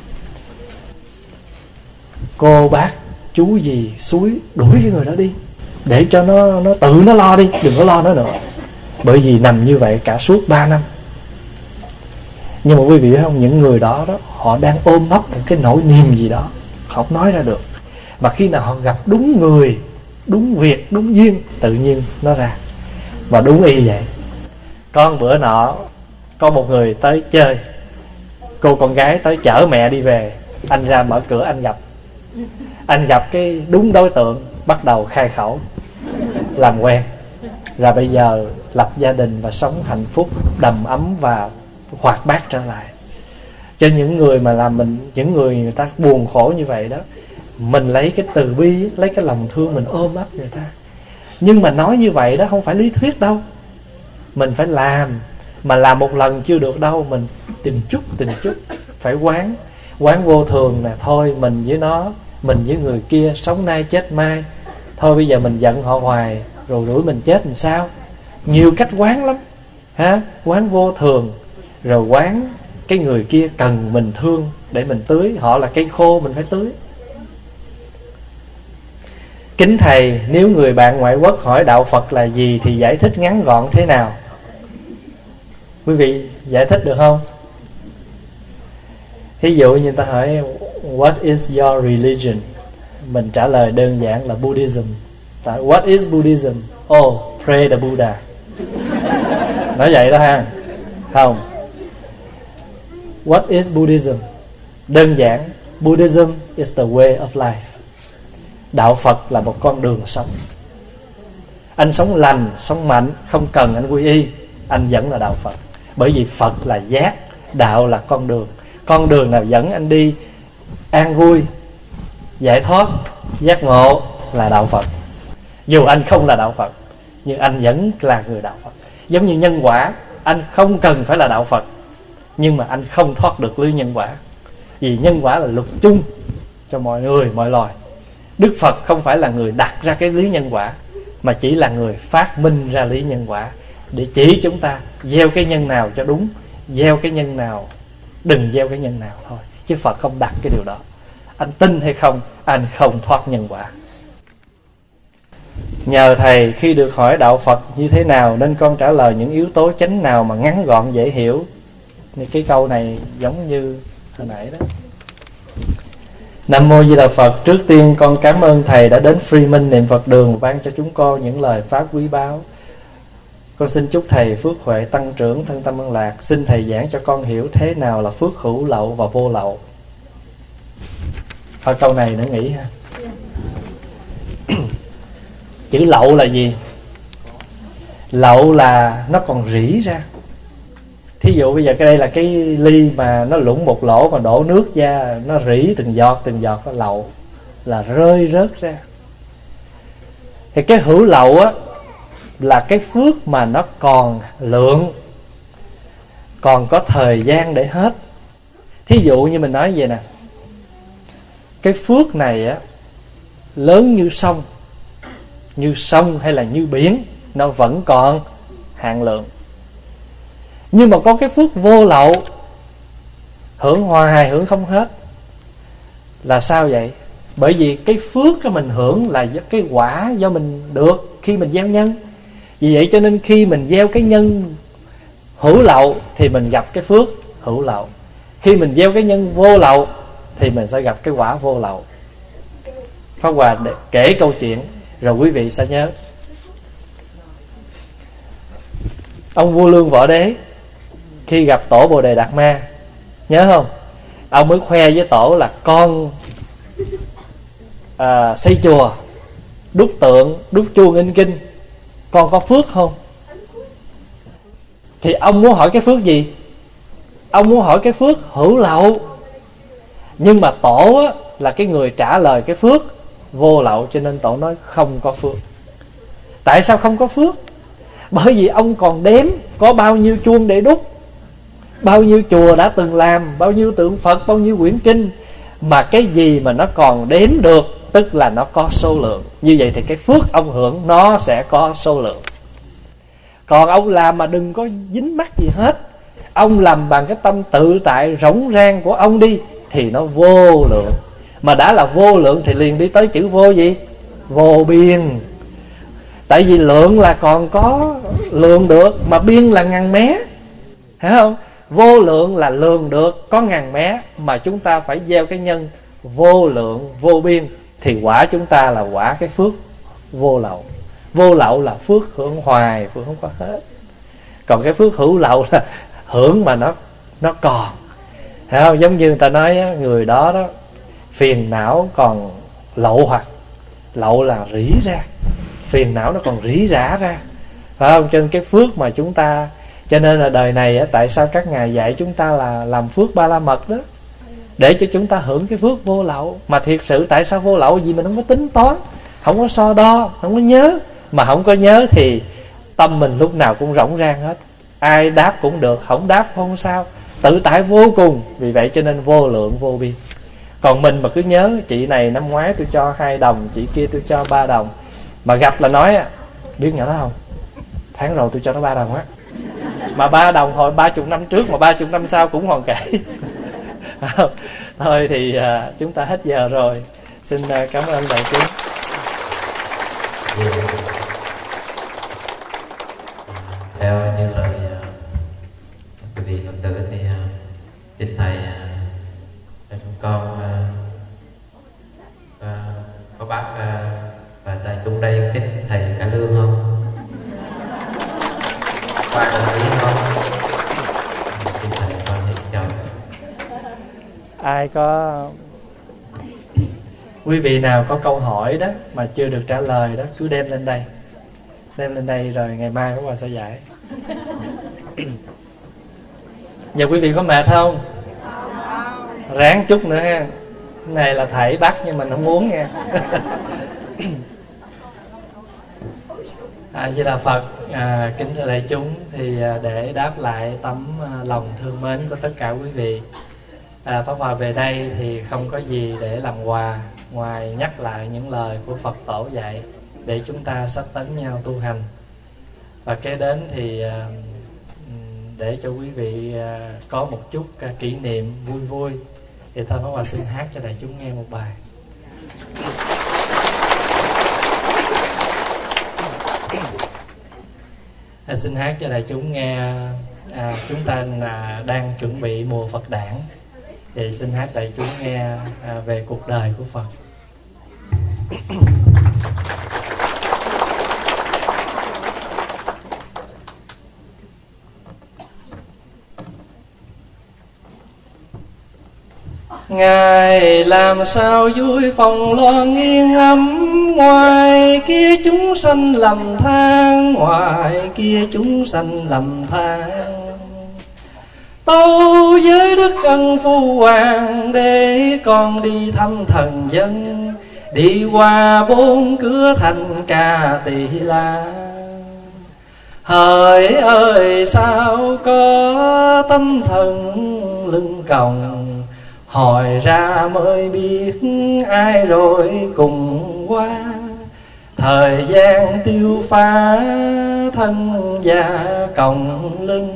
Cô bác chú gì xúi đuổi cái người đó đi, để cho nó tự nó lo đi, đừng có lo nó nữa. Bởi vì nằm như vậy cả suốt 3 năm. Nhưng mà quý vị biết không, những người đó họ đang ôm ấp một cái nỗi niềm gì đó, họ không nói ra được. Mà khi nào họ gặp đúng người, đúng việc, đúng duyên, tự nhiên nó ra. Và đúng y vậy. Con bữa nọ có một người tới chơi, cô con gái tới chở mẹ đi về. Anh ra mở cửa, anh gặp cái đúng đối tượng, bắt đầu khai khẩu, làm quen. Rồi bây giờ lập gia đình và sống hạnh phúc, đầm ấm và hoạt bát trở lại. Cho những người mà làm những người ta buồn khổ như vậy đó, mình lấy cái từ bi, lấy cái lòng thương mình ôm ấp người ta. Nhưng mà nói như vậy đó không phải lý thuyết đâu, mình phải làm. Mà làm một lần chưa được đâu, mình từng chút phải quán vô thường nè. Thôi mình với nó, mình với người kia sống nay chết mai, thôi bây giờ mình giận họ hoài rồi đuổi mình chết làm sao? Nhiều cách quán lắm ha. Quán vô thường, rồi quán cái người kia cần mình thương để mình tưới. Họ là cây khô, mình phải tưới. Kính thầy, nếu người bạn ngoại quốc hỏi đạo Phật là gì thì giải thích ngắn gọn thế nào? Quý vị giải thích được không? Ví dụ như ta hỏi What is your religion? Mình trả lời đơn giản là Buddhism. What is Buddhism? Oh, pray the Buddha. Nói vậy đó ha. Không. What is Buddhism? Đơn giản, Buddhism is the way of life. Đạo Phật là một con đường sống. Anh sống lành, sống mạnh, không cần anh quy y, anh vẫn là đạo Phật. Bởi vì Phật là giác, đạo là con đường. Con đường nào dẫn anh đi an vui, giải thoát, giác ngộ là đạo Phật. Dù anh không là đạo Phật, nhưng anh vẫn là người đạo Phật. Giống như nhân quả, anh không cần phải là đạo Phật, nhưng mà anh không thoát được lưới nhân quả. Vì nhân quả là luật chung cho mọi người, mọi loài. Đức Phật không phải là người đặt ra cái lý nhân quả, mà chỉ là người phát minh ra lý nhân quả, để chỉ chúng ta gieo cái nhân nào cho đúng, gieo cái nhân nào, đừng gieo cái nhân nào thôi. Chứ Phật không đặt cái điều đó. anh tin hay không, anh không thoát nhân quả. Nhờ thầy, khi được hỏi đạo Phật như thế nào nên con trả lời những yếu tố chánh nào mà ngắn gọn dễ hiểu. Thì cái câu này giống như hồi nãy đó. Nam Mô Di Đà Phật. Trước tiên con cảm ơn thầy đã đến Free Minh Niệm Phật Đường ban cho chúng con những lời pháp quý báu. Con xin chúc thầy phước huệ tăng trưởng, thân tâm an lạc. Xin thầy giảng cho con hiểu thế nào là phước hữu lậu và vô lậu. Thôi câu này nữa nghĩ ha. Chữ lậu là gì? Lậu là nó còn rỉ ra. Thí dụ bây giờ cái đây là cái ly mà nó lũng một lỗ mà đổ nước ra, nó rỉ từng giọt nó lậu, là rơi rớt ra. Thì cái hữu lậu á là cái phước mà nó còn lượng, còn có thời gian để hết. Thí dụ như mình nói vậy nè, cái phước này á lớn như sông hay là như biển, nó vẫn còn hạn lượng. Nhưng mà có cái phước vô lậu, hưởng hoài hưởng không hết. Là sao vậy? Bởi vì cái phước cái mình hưởng là cái quả do mình được khi mình gieo nhân. Vì vậy cho nên khi mình gieo cái nhân hữu lậu thì mình gặp cái phước hữu lậu. Khi mình gieo cái nhân vô lậu thì mình sẽ gặp cái quả vô lậu. Pháp Hòa để kể câu chuyện rồi quý vị sẽ nhớ. Ông vua Lương Võ Đế khi gặp tổ Bồ Đề Đạt Ma, nhớ không? Ông mới khoe với tổ là con xây chùa, đúc tượng, đúc chuông in kinh, con có phước không? Thì ông muốn hỏi cái phước gì? Ông muốn hỏi cái phước hữu lậu. Nhưng mà tổ á, là cái người trả lời cái phước vô lậu, cho nên tổ nói không có phước. Tại sao không có phước? Bởi vì ông còn đếm có bao nhiêu chuông để đúc, bao nhiêu chùa đã từng làm, bao nhiêu tượng Phật, bao nhiêu quyển kinh. Mà cái gì mà nó còn đếm được tức là nó có số lượng. Như vậy thì cái phước ông hưởng nó sẽ có số lượng. Còn ông làm mà đừng có dính mắc gì hết, ông làm bằng cái tâm tự tại rỗng rang của ông đi, thì nó vô lượng. Mà đã là vô lượng thì liền đi tới chữ vô gì? Vô biên. Tại vì lượng là còn có lượng được, mà biên là ngàn mé, hiểu không? Vô lượng là lường được, có ngàn mé. Mà chúng ta phải gieo cái nhân vô lượng, vô biên, thì quả chúng ta là quả cái phước vô lậu. Vô lậu là phước hưởng hoài, phước không có hết. Còn cái phước hữu lậu là hưởng mà nó còn, hiểu không? Giống như người ta nói người đó đó phiền não còn lậu hoặc. Lậu là rỉ ra, phiền não nó còn rỉ rả ra, phải không? Cho nên cái phước mà chúng ta, cho nên là đời này tại sao các ngài dạy chúng ta là làm phước ba la mật đó, để cho chúng ta hưởng cái phước vô lậu. Mà thiệt sự tại sao vô lậu? Vì mình không có tính toán, không có so đo, không có nhớ. Mà không có nhớ thì tâm mình lúc nào cũng rỗng rang hết. Ai đáp cũng được, không đáp không sao, tự tại vô cùng. Vì vậy cho nên vô lượng vô biên. Còn mình mà cứ nhớ chị này năm ngoái tôi cho 2 đồng, chị kia tôi cho 3 đồng, mà gặp là nói biết nhỏ đó không, tháng rồi tôi cho nó 3 đồng á. Mà 3 đồng hồi 30 năm trước, mà 30 năm sau cũng còn kể. Thôi thì chúng ta hết giờ rồi. Xin cảm ơn đại chúng. Theo như lời quý vị Phật tử thì xin thầy cho chúng con có bác và đại chúng đây thích thầy Cả Lương không? Qua đồng ý không? Xin thầy con hiện cho. Ai có quý vị nào có câu hỏi đó mà chưa được trả lời đó, cứ đem lên đây. Đem lên đây rồi ngày mai các bạn sẽ giải. Giờ quý vị có mệt không? Ráng chút nữa ha. Cái này là thảy bắt nhưng mình không muốn nha. Di Đà Phật. Kính thưa đại chúng, thì để đáp lại tấm lòng thương mến của tất cả quý vị, Pháp Hòa về đây thì không có gì để làm quà ngoài nhắc lại những lời của Phật Tổ dạy để chúng ta sách tấn nhau tu hành. Và kế đến thì để cho quý vị có một chút kỷ niệm vui vui Thì thôi Pháp Hòa xin hát cho đại chúng nghe một bài. Xin hát cho đại chúng nghe. Chúng ta đang chuẩn bị mùa Phật đản, thì xin hát đại chúng nghe về cuộc đời của Phật. Ngài làm sao vui phòng lo nghiêng ấm, ngoài kia chúng sanh lầm than, ngoài kia chúng sanh lầm than. Tâu với đức ân phu hoàng, để con đi thăm thần dân, đi qua 4 cửa thành Ca Tỳ La. Hỡi ơi sao có tâm thần lưng còng, hỏi ra mới biết ai rồi cùng qua. Thời gian tiêu phá thân già còng lưng.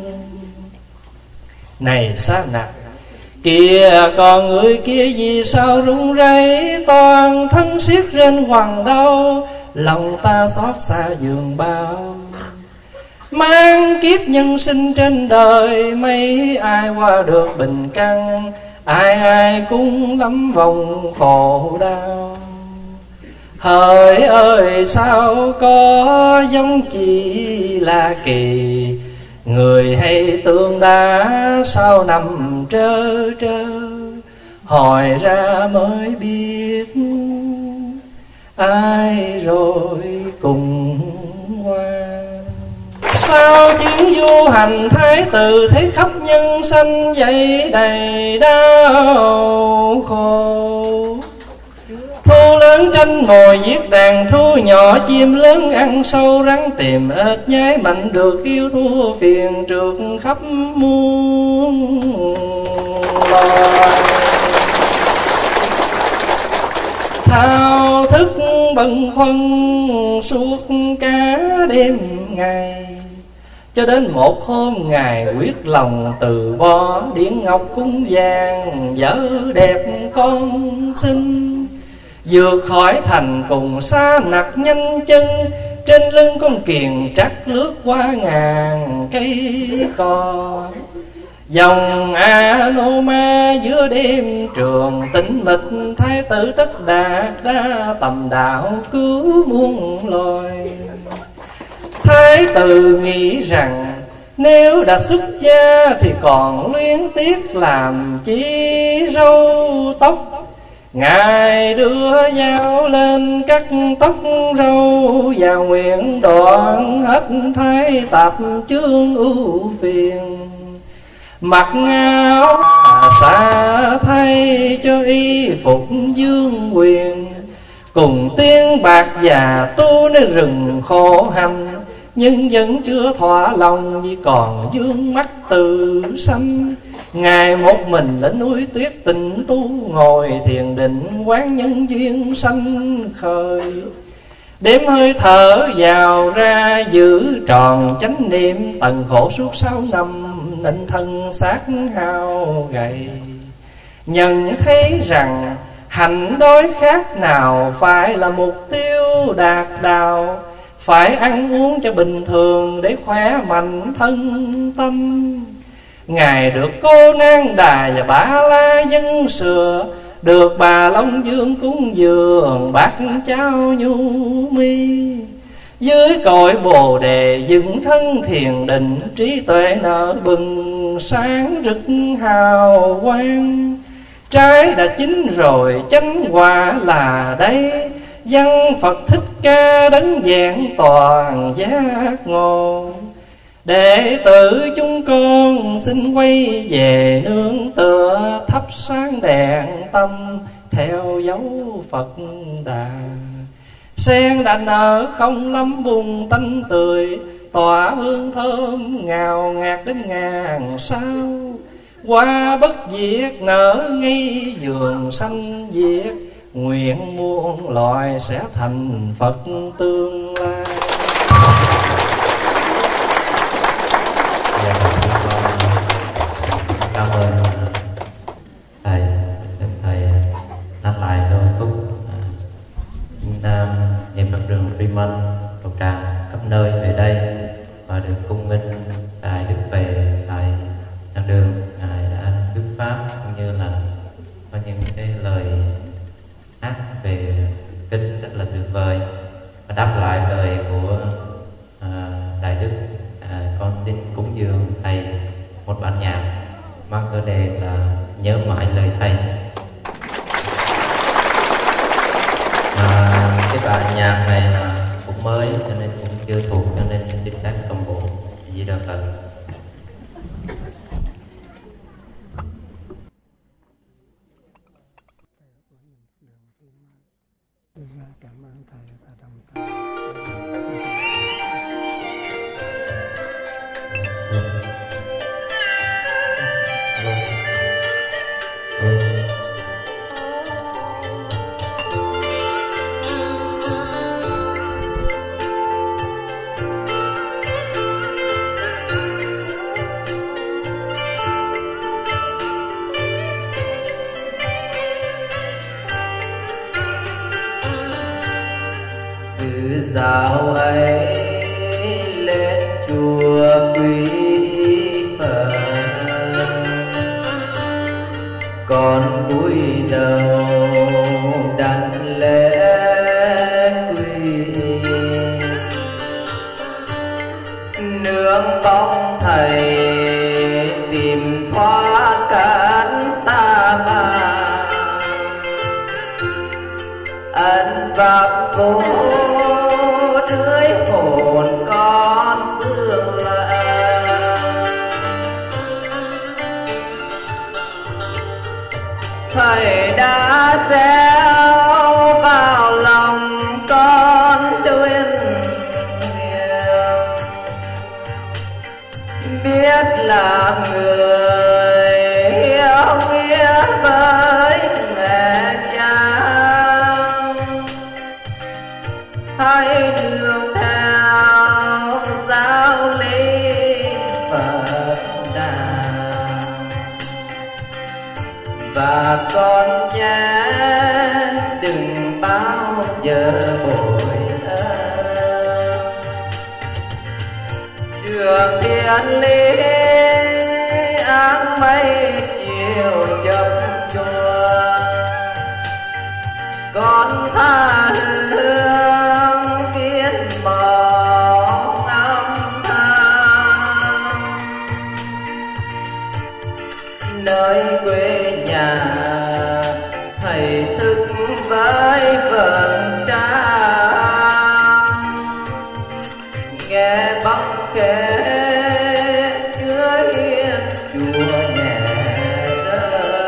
Này Sa Nặc, kìa con người kia vì sao run rẩy, toàn thân siết trên hoàng đau, lòng ta xót xa giường bao. Mang kiếp nhân sinh trên đời, mấy ai qua được bình căn, ai ai cũng lắm vòng khổ đau. Hỡi ơi sao có giống chỉ là kỳ, người hay tương đá sao nằm trơ trơ. Hỏi ra mới biết ai rồi cùng qua. Sao chuyến du hành thái tử, thấy khắp nhân sanh dậy đầy đau khổ. Thu lớn tranh mồi giết đàn, thu nhỏ chim lớn ăn sâu rắn, tìm ếch nhái mạnh được yêu thua phiền trượt khắp muôn loài. Thao thức bâng khuâng suốt cả đêm ngày, cho đến một hôm Ngài quyết lòng từ bỏ, điển ngọc cung vàng vợ đẹp con xin. Vượt khỏi thành cùng Sa Nặc nhanh chân, trên lưng con kiền trắc lướt qua ngàn cây cò. Dòng Anoma giữa đêm trường tĩnh mịch, thái tử Tất Đạt đã tầm đạo cứu muôn loài. Thái tử nghĩ rằng nếu đã xuất gia thì còn luyến tiếc làm chi râu tóc. Ngài đưa dao lên cắt tóc râu, và nguyện đoạn hết thái tạp chướng ưu phiền. Mặc áo xả thay cho y phục dương quyền, cùng tiên bạc và tu nơi rừng khổ hành. Nhưng vẫn chưa thỏa lòng vì còn vương mắt từ sanh. Ngài một mình lên núi tuyết tịnh tu, ngồi thiền định quán nhân duyên sanh khởi. Đếm hơi thở vào ra, giữ tròn chánh niệm, tận khổ suốt 6 năm nên thân xác hao gầy. Nhận thấy rằng hạnh đói khát nào phải là mục tiêu đạt đạo, phải ăn uống cho bình thường để khỏe mạnh thân tâm. Ngài được cô Nang Đà và Bà La dân sừa, được Bà Long Dương cúng dường bát cháo nhu mi. Dưới cội Bồ Đề dựng thân thiền định, trí tuệ nở bừng sáng rực hào quang. Trái đã chín rồi chánh quả là đây, văn Phật Thích Ca đấng vẹn toàn giác ngộ. Đệ tử chúng con xin quay về nương tựa, thắp sáng đèn tâm theo dấu Phật Đà. Sen đã nở không lắm bùn tanh tươi, tỏa hương thơm ngào ngạt đến ngàn sao. Hoa bất diệt nở ngay vườn xanh diệt, nguyện muôn loài sẽ thành Phật tương lai. Cảm ơn thầy. nơi về đây và được cung nghinh Ngài Đức về tại giảng đường. Ngài đã thuyết pháp cũng như là có những cái lời hát về kinh rất là tuyệt vời, và đáp lại lời của Đại Đức. Con xin cúng dường thầy một bản nhạc mang tựa đề là Nhớ Mãi Lời Thầy. Cái bản nhạc này là cũng mới cho nên cũng chưa thuộc, cho nên xin phép công bố Di Đà Phật. Cảm ơn thầy và đồng thầy. Dạo ấy lên chùa quý Phật, con cúi đầu đảnh lễ quy, nương bóng thầy tìm thoát cánh ta mà ân pháp cố rưới hồn con xương lại. Thầy đã gieo vào lòng con tuyên hiền, biết là người hiếu nghĩa với mẹ cha, hãy đường theo giáo lý Phật Đà, và con nhé đừng bao giờ bội ơn. Trường thiên lý áng mây chiều chập chùa, con tha hương viết màu âm thầm, nơi quê nhà thầy thức với vầng trăng, nghe bóng kể dưới hiên chùa nhẹ rơi.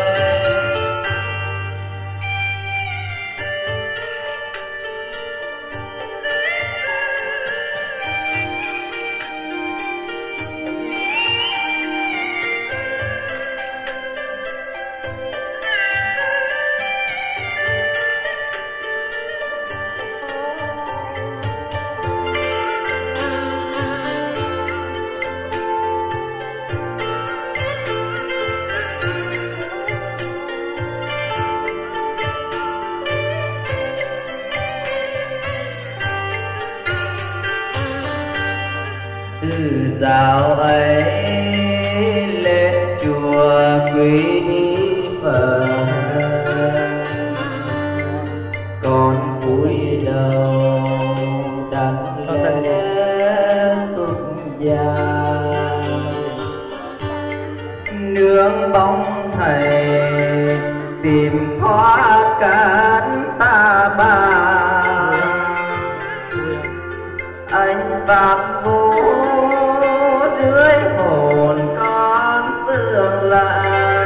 Từ dạo ấy lên chùa quý Phật, con cúi đầu đảnh lễ xuất gia, nương bóng thầy tìm thoát cánh ta bà, anh pháp vô dưới hồn con xương lại.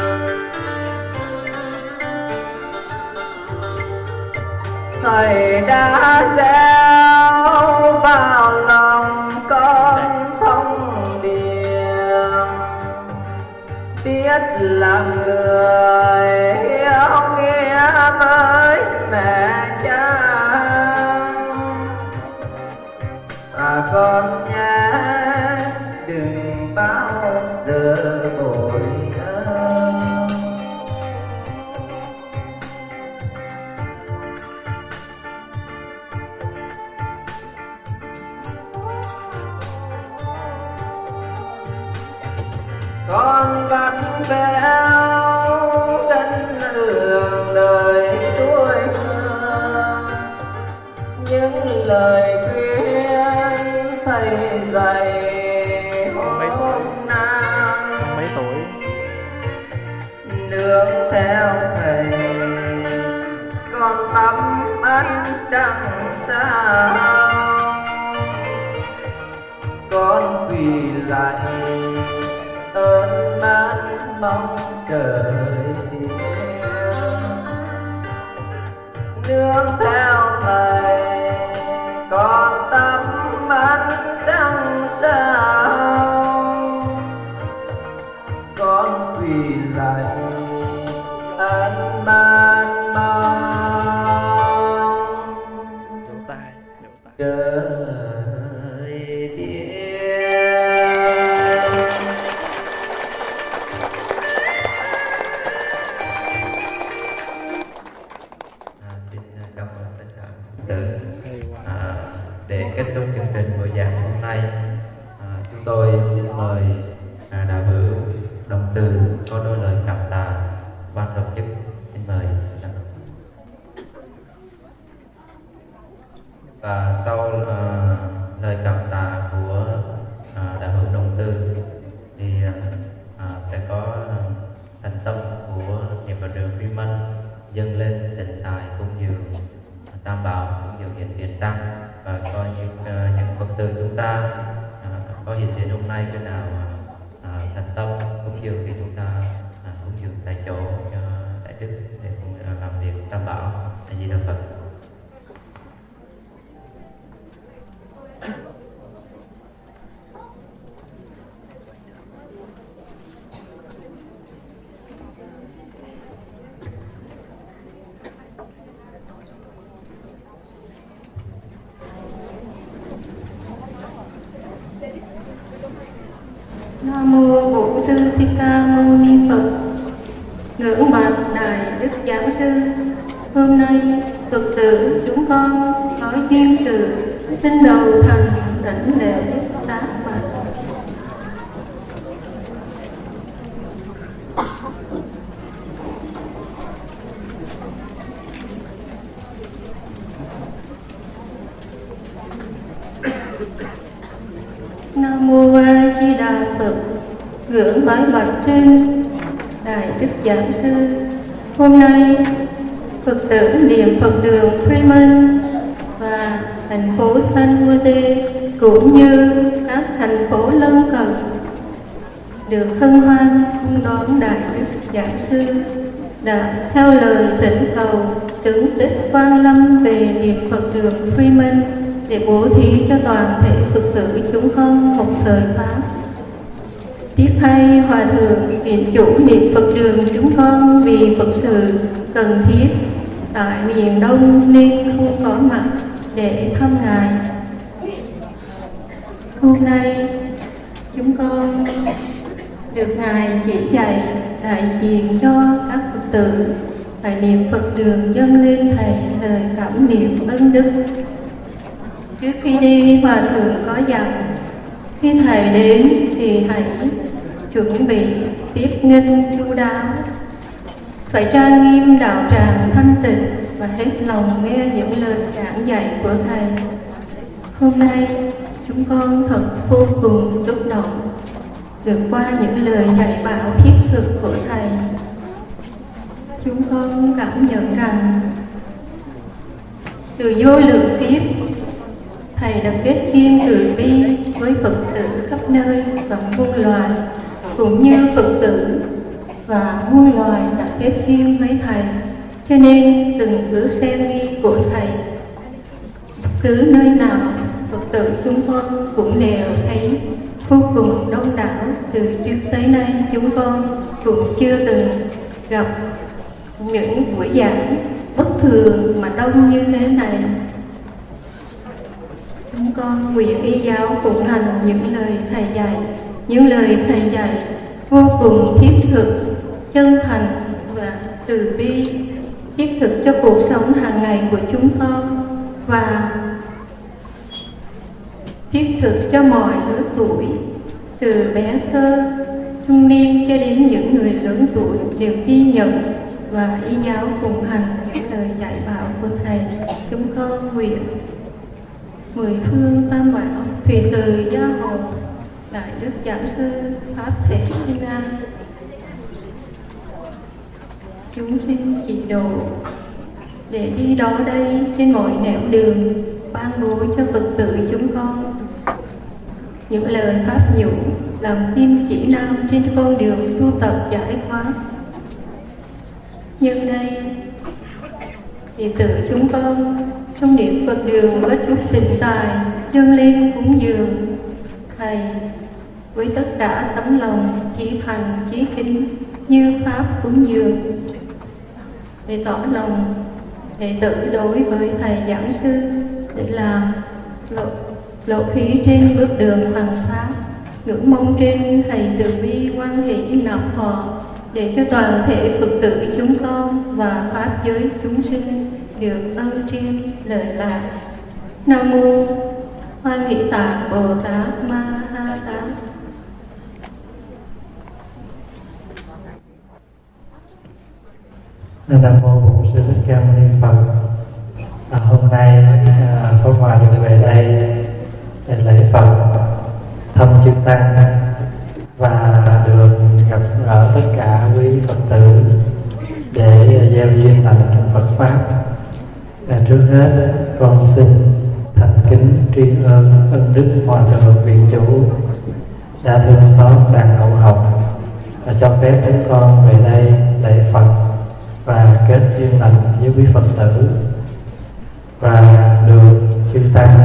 Thầy đã gieo vào lòng con thông điệp, biết là người hiếu nghĩa với mẹ cha, và con nhé đừng bao giờ bội ơn. con vắt véo cánh đường đời tuổi thơ, những lời khuyên thầy dạy hôm nào mấy tuổi nương theo thầy, con tắm ánh trăng sao, con quỳ lại ơn ban mong trời nương theo thầy, con tắm ánh trăng sao, con quỳ lại ơn ban mong trời địa. Xin cảm ơn tất cả các Phật tử. Để kết thúc chương trình buổi giảng hôm nay, chúng tôi xin mời đạo hữu Đồng Từ có đôi lời cảm tạ ban tổ chức. Xin mời. Và sau lời cảm tạ của đạo hữu Đồng Từ thì sẽ có thành tâm của niệm Phật đường Freeman dâng lên thỉnh tài cúng dường Tam Bảo, cúng dường hiện tiền tăng, và coi như những Phật tử chúng ta có hiện tiền hôm nay cái nào thành tâm cúng dường thì chúng ta cúng dường tại chỗ cho đại đức để cùng làm việc Tam Bảo. A Di Đà Phật. Nam mô Bổn Sư Thích Ca Mâu Ni Phật. Ngưỡng bạch Đại Đức Giảng Sư, hôm nay Phật tử chúng con có duyên sự xin đầu thành đảnh lễ tác bạch. Nam mô A Di Đà Phật. Ngưỡng bái bạch trên Đại Đức Giảng Sư, hôm nay Phật tử niệm Phật đường Freeman và thành phố San Jose cũng như các thành phố lân cận được hân hoan đón Đại Đức Giảng Sư đã theo lời thỉnh cầu chứng tích Quang Lâm về niệm Phật đường Freeman để bố thí cho toàn thể Phật tử chúng con một thời pháp. Tiếc thay Hòa Thượng Viện Chủ niệm Phật đường chúng con vì Phật sự cần thiết tại miền Đông nên không có mặt để thăm Ngài. Hôm nay chúng con được Ngài chỉ dạy đại diện cho các Phật tử phải niệm Phật đường dâng lên Thầy lời cảm niệm ân đức. Trước khi đi, Hòa Thượng có dặn khi Thầy đến thì hãy chuẩn bị tiếp nghênh chu đáo, phải trang nghiêm đạo tràng thanh tịnh và hết lòng nghe những lời giảng dạy của Thầy. Hôm nay chúng con thật vô cùng xúc động được qua những lời dạy bảo thiết thực của Thầy. Chúng con cảm nhận rằng từ vô lượng kiếp Thầy đã kết duyên từ bi với Phật tử khắp nơi và muôn loài, cũng như Phật tử và muôn loài đã kết duyên với Thầy, cho nên từng cử xe nghi của Thầy cứ nơi nào Phật tử chúng con cũng đều thấy vô cùng đông đảo. Từ trước tới nay chúng con cũng chưa từng gặp những buổi giảng bất thường mà đông như thế này. Chúng con nguyện y giáo phụng hành những lời Thầy dạy, những lời Thầy dạy vô cùng thiết thực, chân thành và từ bi, thiết thực cho cuộc sống hàng ngày của chúng con và thiết thực cho mọi lứa tuổi, từ bé thơ trung niên cho đến những người lớn tuổi đều ghi nhận và y giáo phụng hành những lời dạy bảo của Thầy. Chúng con nguyện mười phương tam bảo, thủy từ gia hộ, Đại Đức Giảng Sư Pháp Thể Sinh An, chúng sinh chỉ độ để đi đó đây trên mọi nẻo đường, ban bố cho Phật tử chúng con những lời pháp nhủ làm kim chỉ nam trên con đường tu tập giải thoát. Nhân đây đệ tử chúng con trong niệm Phật đường có chút tình tài dâng lên cúng dường Thầy với tất cả tấm lòng chí thành chí kính như pháp cúng dường, để tỏ lòng đệ tử đối với Thầy Giảng Sư để làm lộ khí trên bước đường hành pháp, ngưỡng mong trên Thầy từ bi quan hỷ nạp thọ để cho toàn thể Phật tử chúng con và pháp giới chúng sinh được ơn trên lời lạc. Nam mô Hoa Nghĩ Tạng Bồ Tát Ma Ha Tát. Nam mô Bổn Sư Thích Ca Mâu Ni Phật. Hôm nay Pháp Hòa được về đây để lễ Phật, thăm chư tăng và được gặp gỡ tất cả quý Phật tử để gieo duyên lành trong Phật pháp. Trước hết con xin thành kính tri ân ân đức Hòa Thượng Viện Chủ đã thương xót đàn hậu học và cho phép chúng con về đây lễ Phật và kết duyên lành với quý Phật tử, và được chư tăng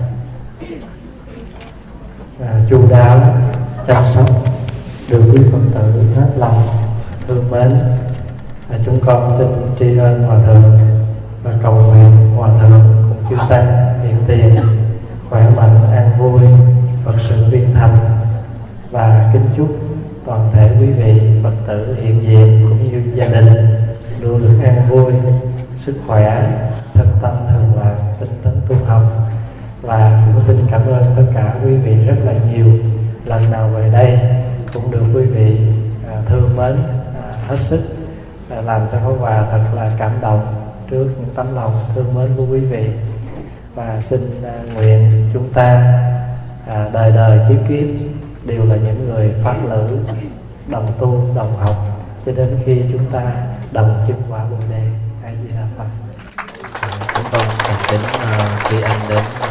chu đáo chăm sóc, được quý Phật tử hết lòng thương mến. Chúng con xin tri ân Hòa Thượng và cầu nguyện Hòa Thượng cùng chư tăng hiện tiền khỏe mạnh an vui, Phật sự viên thành, và kính chúc toàn thể quý vị Phật tử hiện diện cũng như gia đình luôn được an vui, sức khỏe, thân tâm thường lạc, tinh tấn tu học. Và cũng xin cảm ơn tất cả quý vị rất là nhiều, lần nào về đây cũng được quý vị thương mến hết sức, làm cho Pháp Hòa thật là cảm động trước những tấm lòng thương mến của quý vị. Và xin nguyện chúng ta đời đời kiếp kiếp đều là những người pháp lữ, đồng tu đồng học cho đến khi chúng ta đồng chứng quả Bồ Đề. A Di Đà Phật. Chúng con thành kính tri ân đến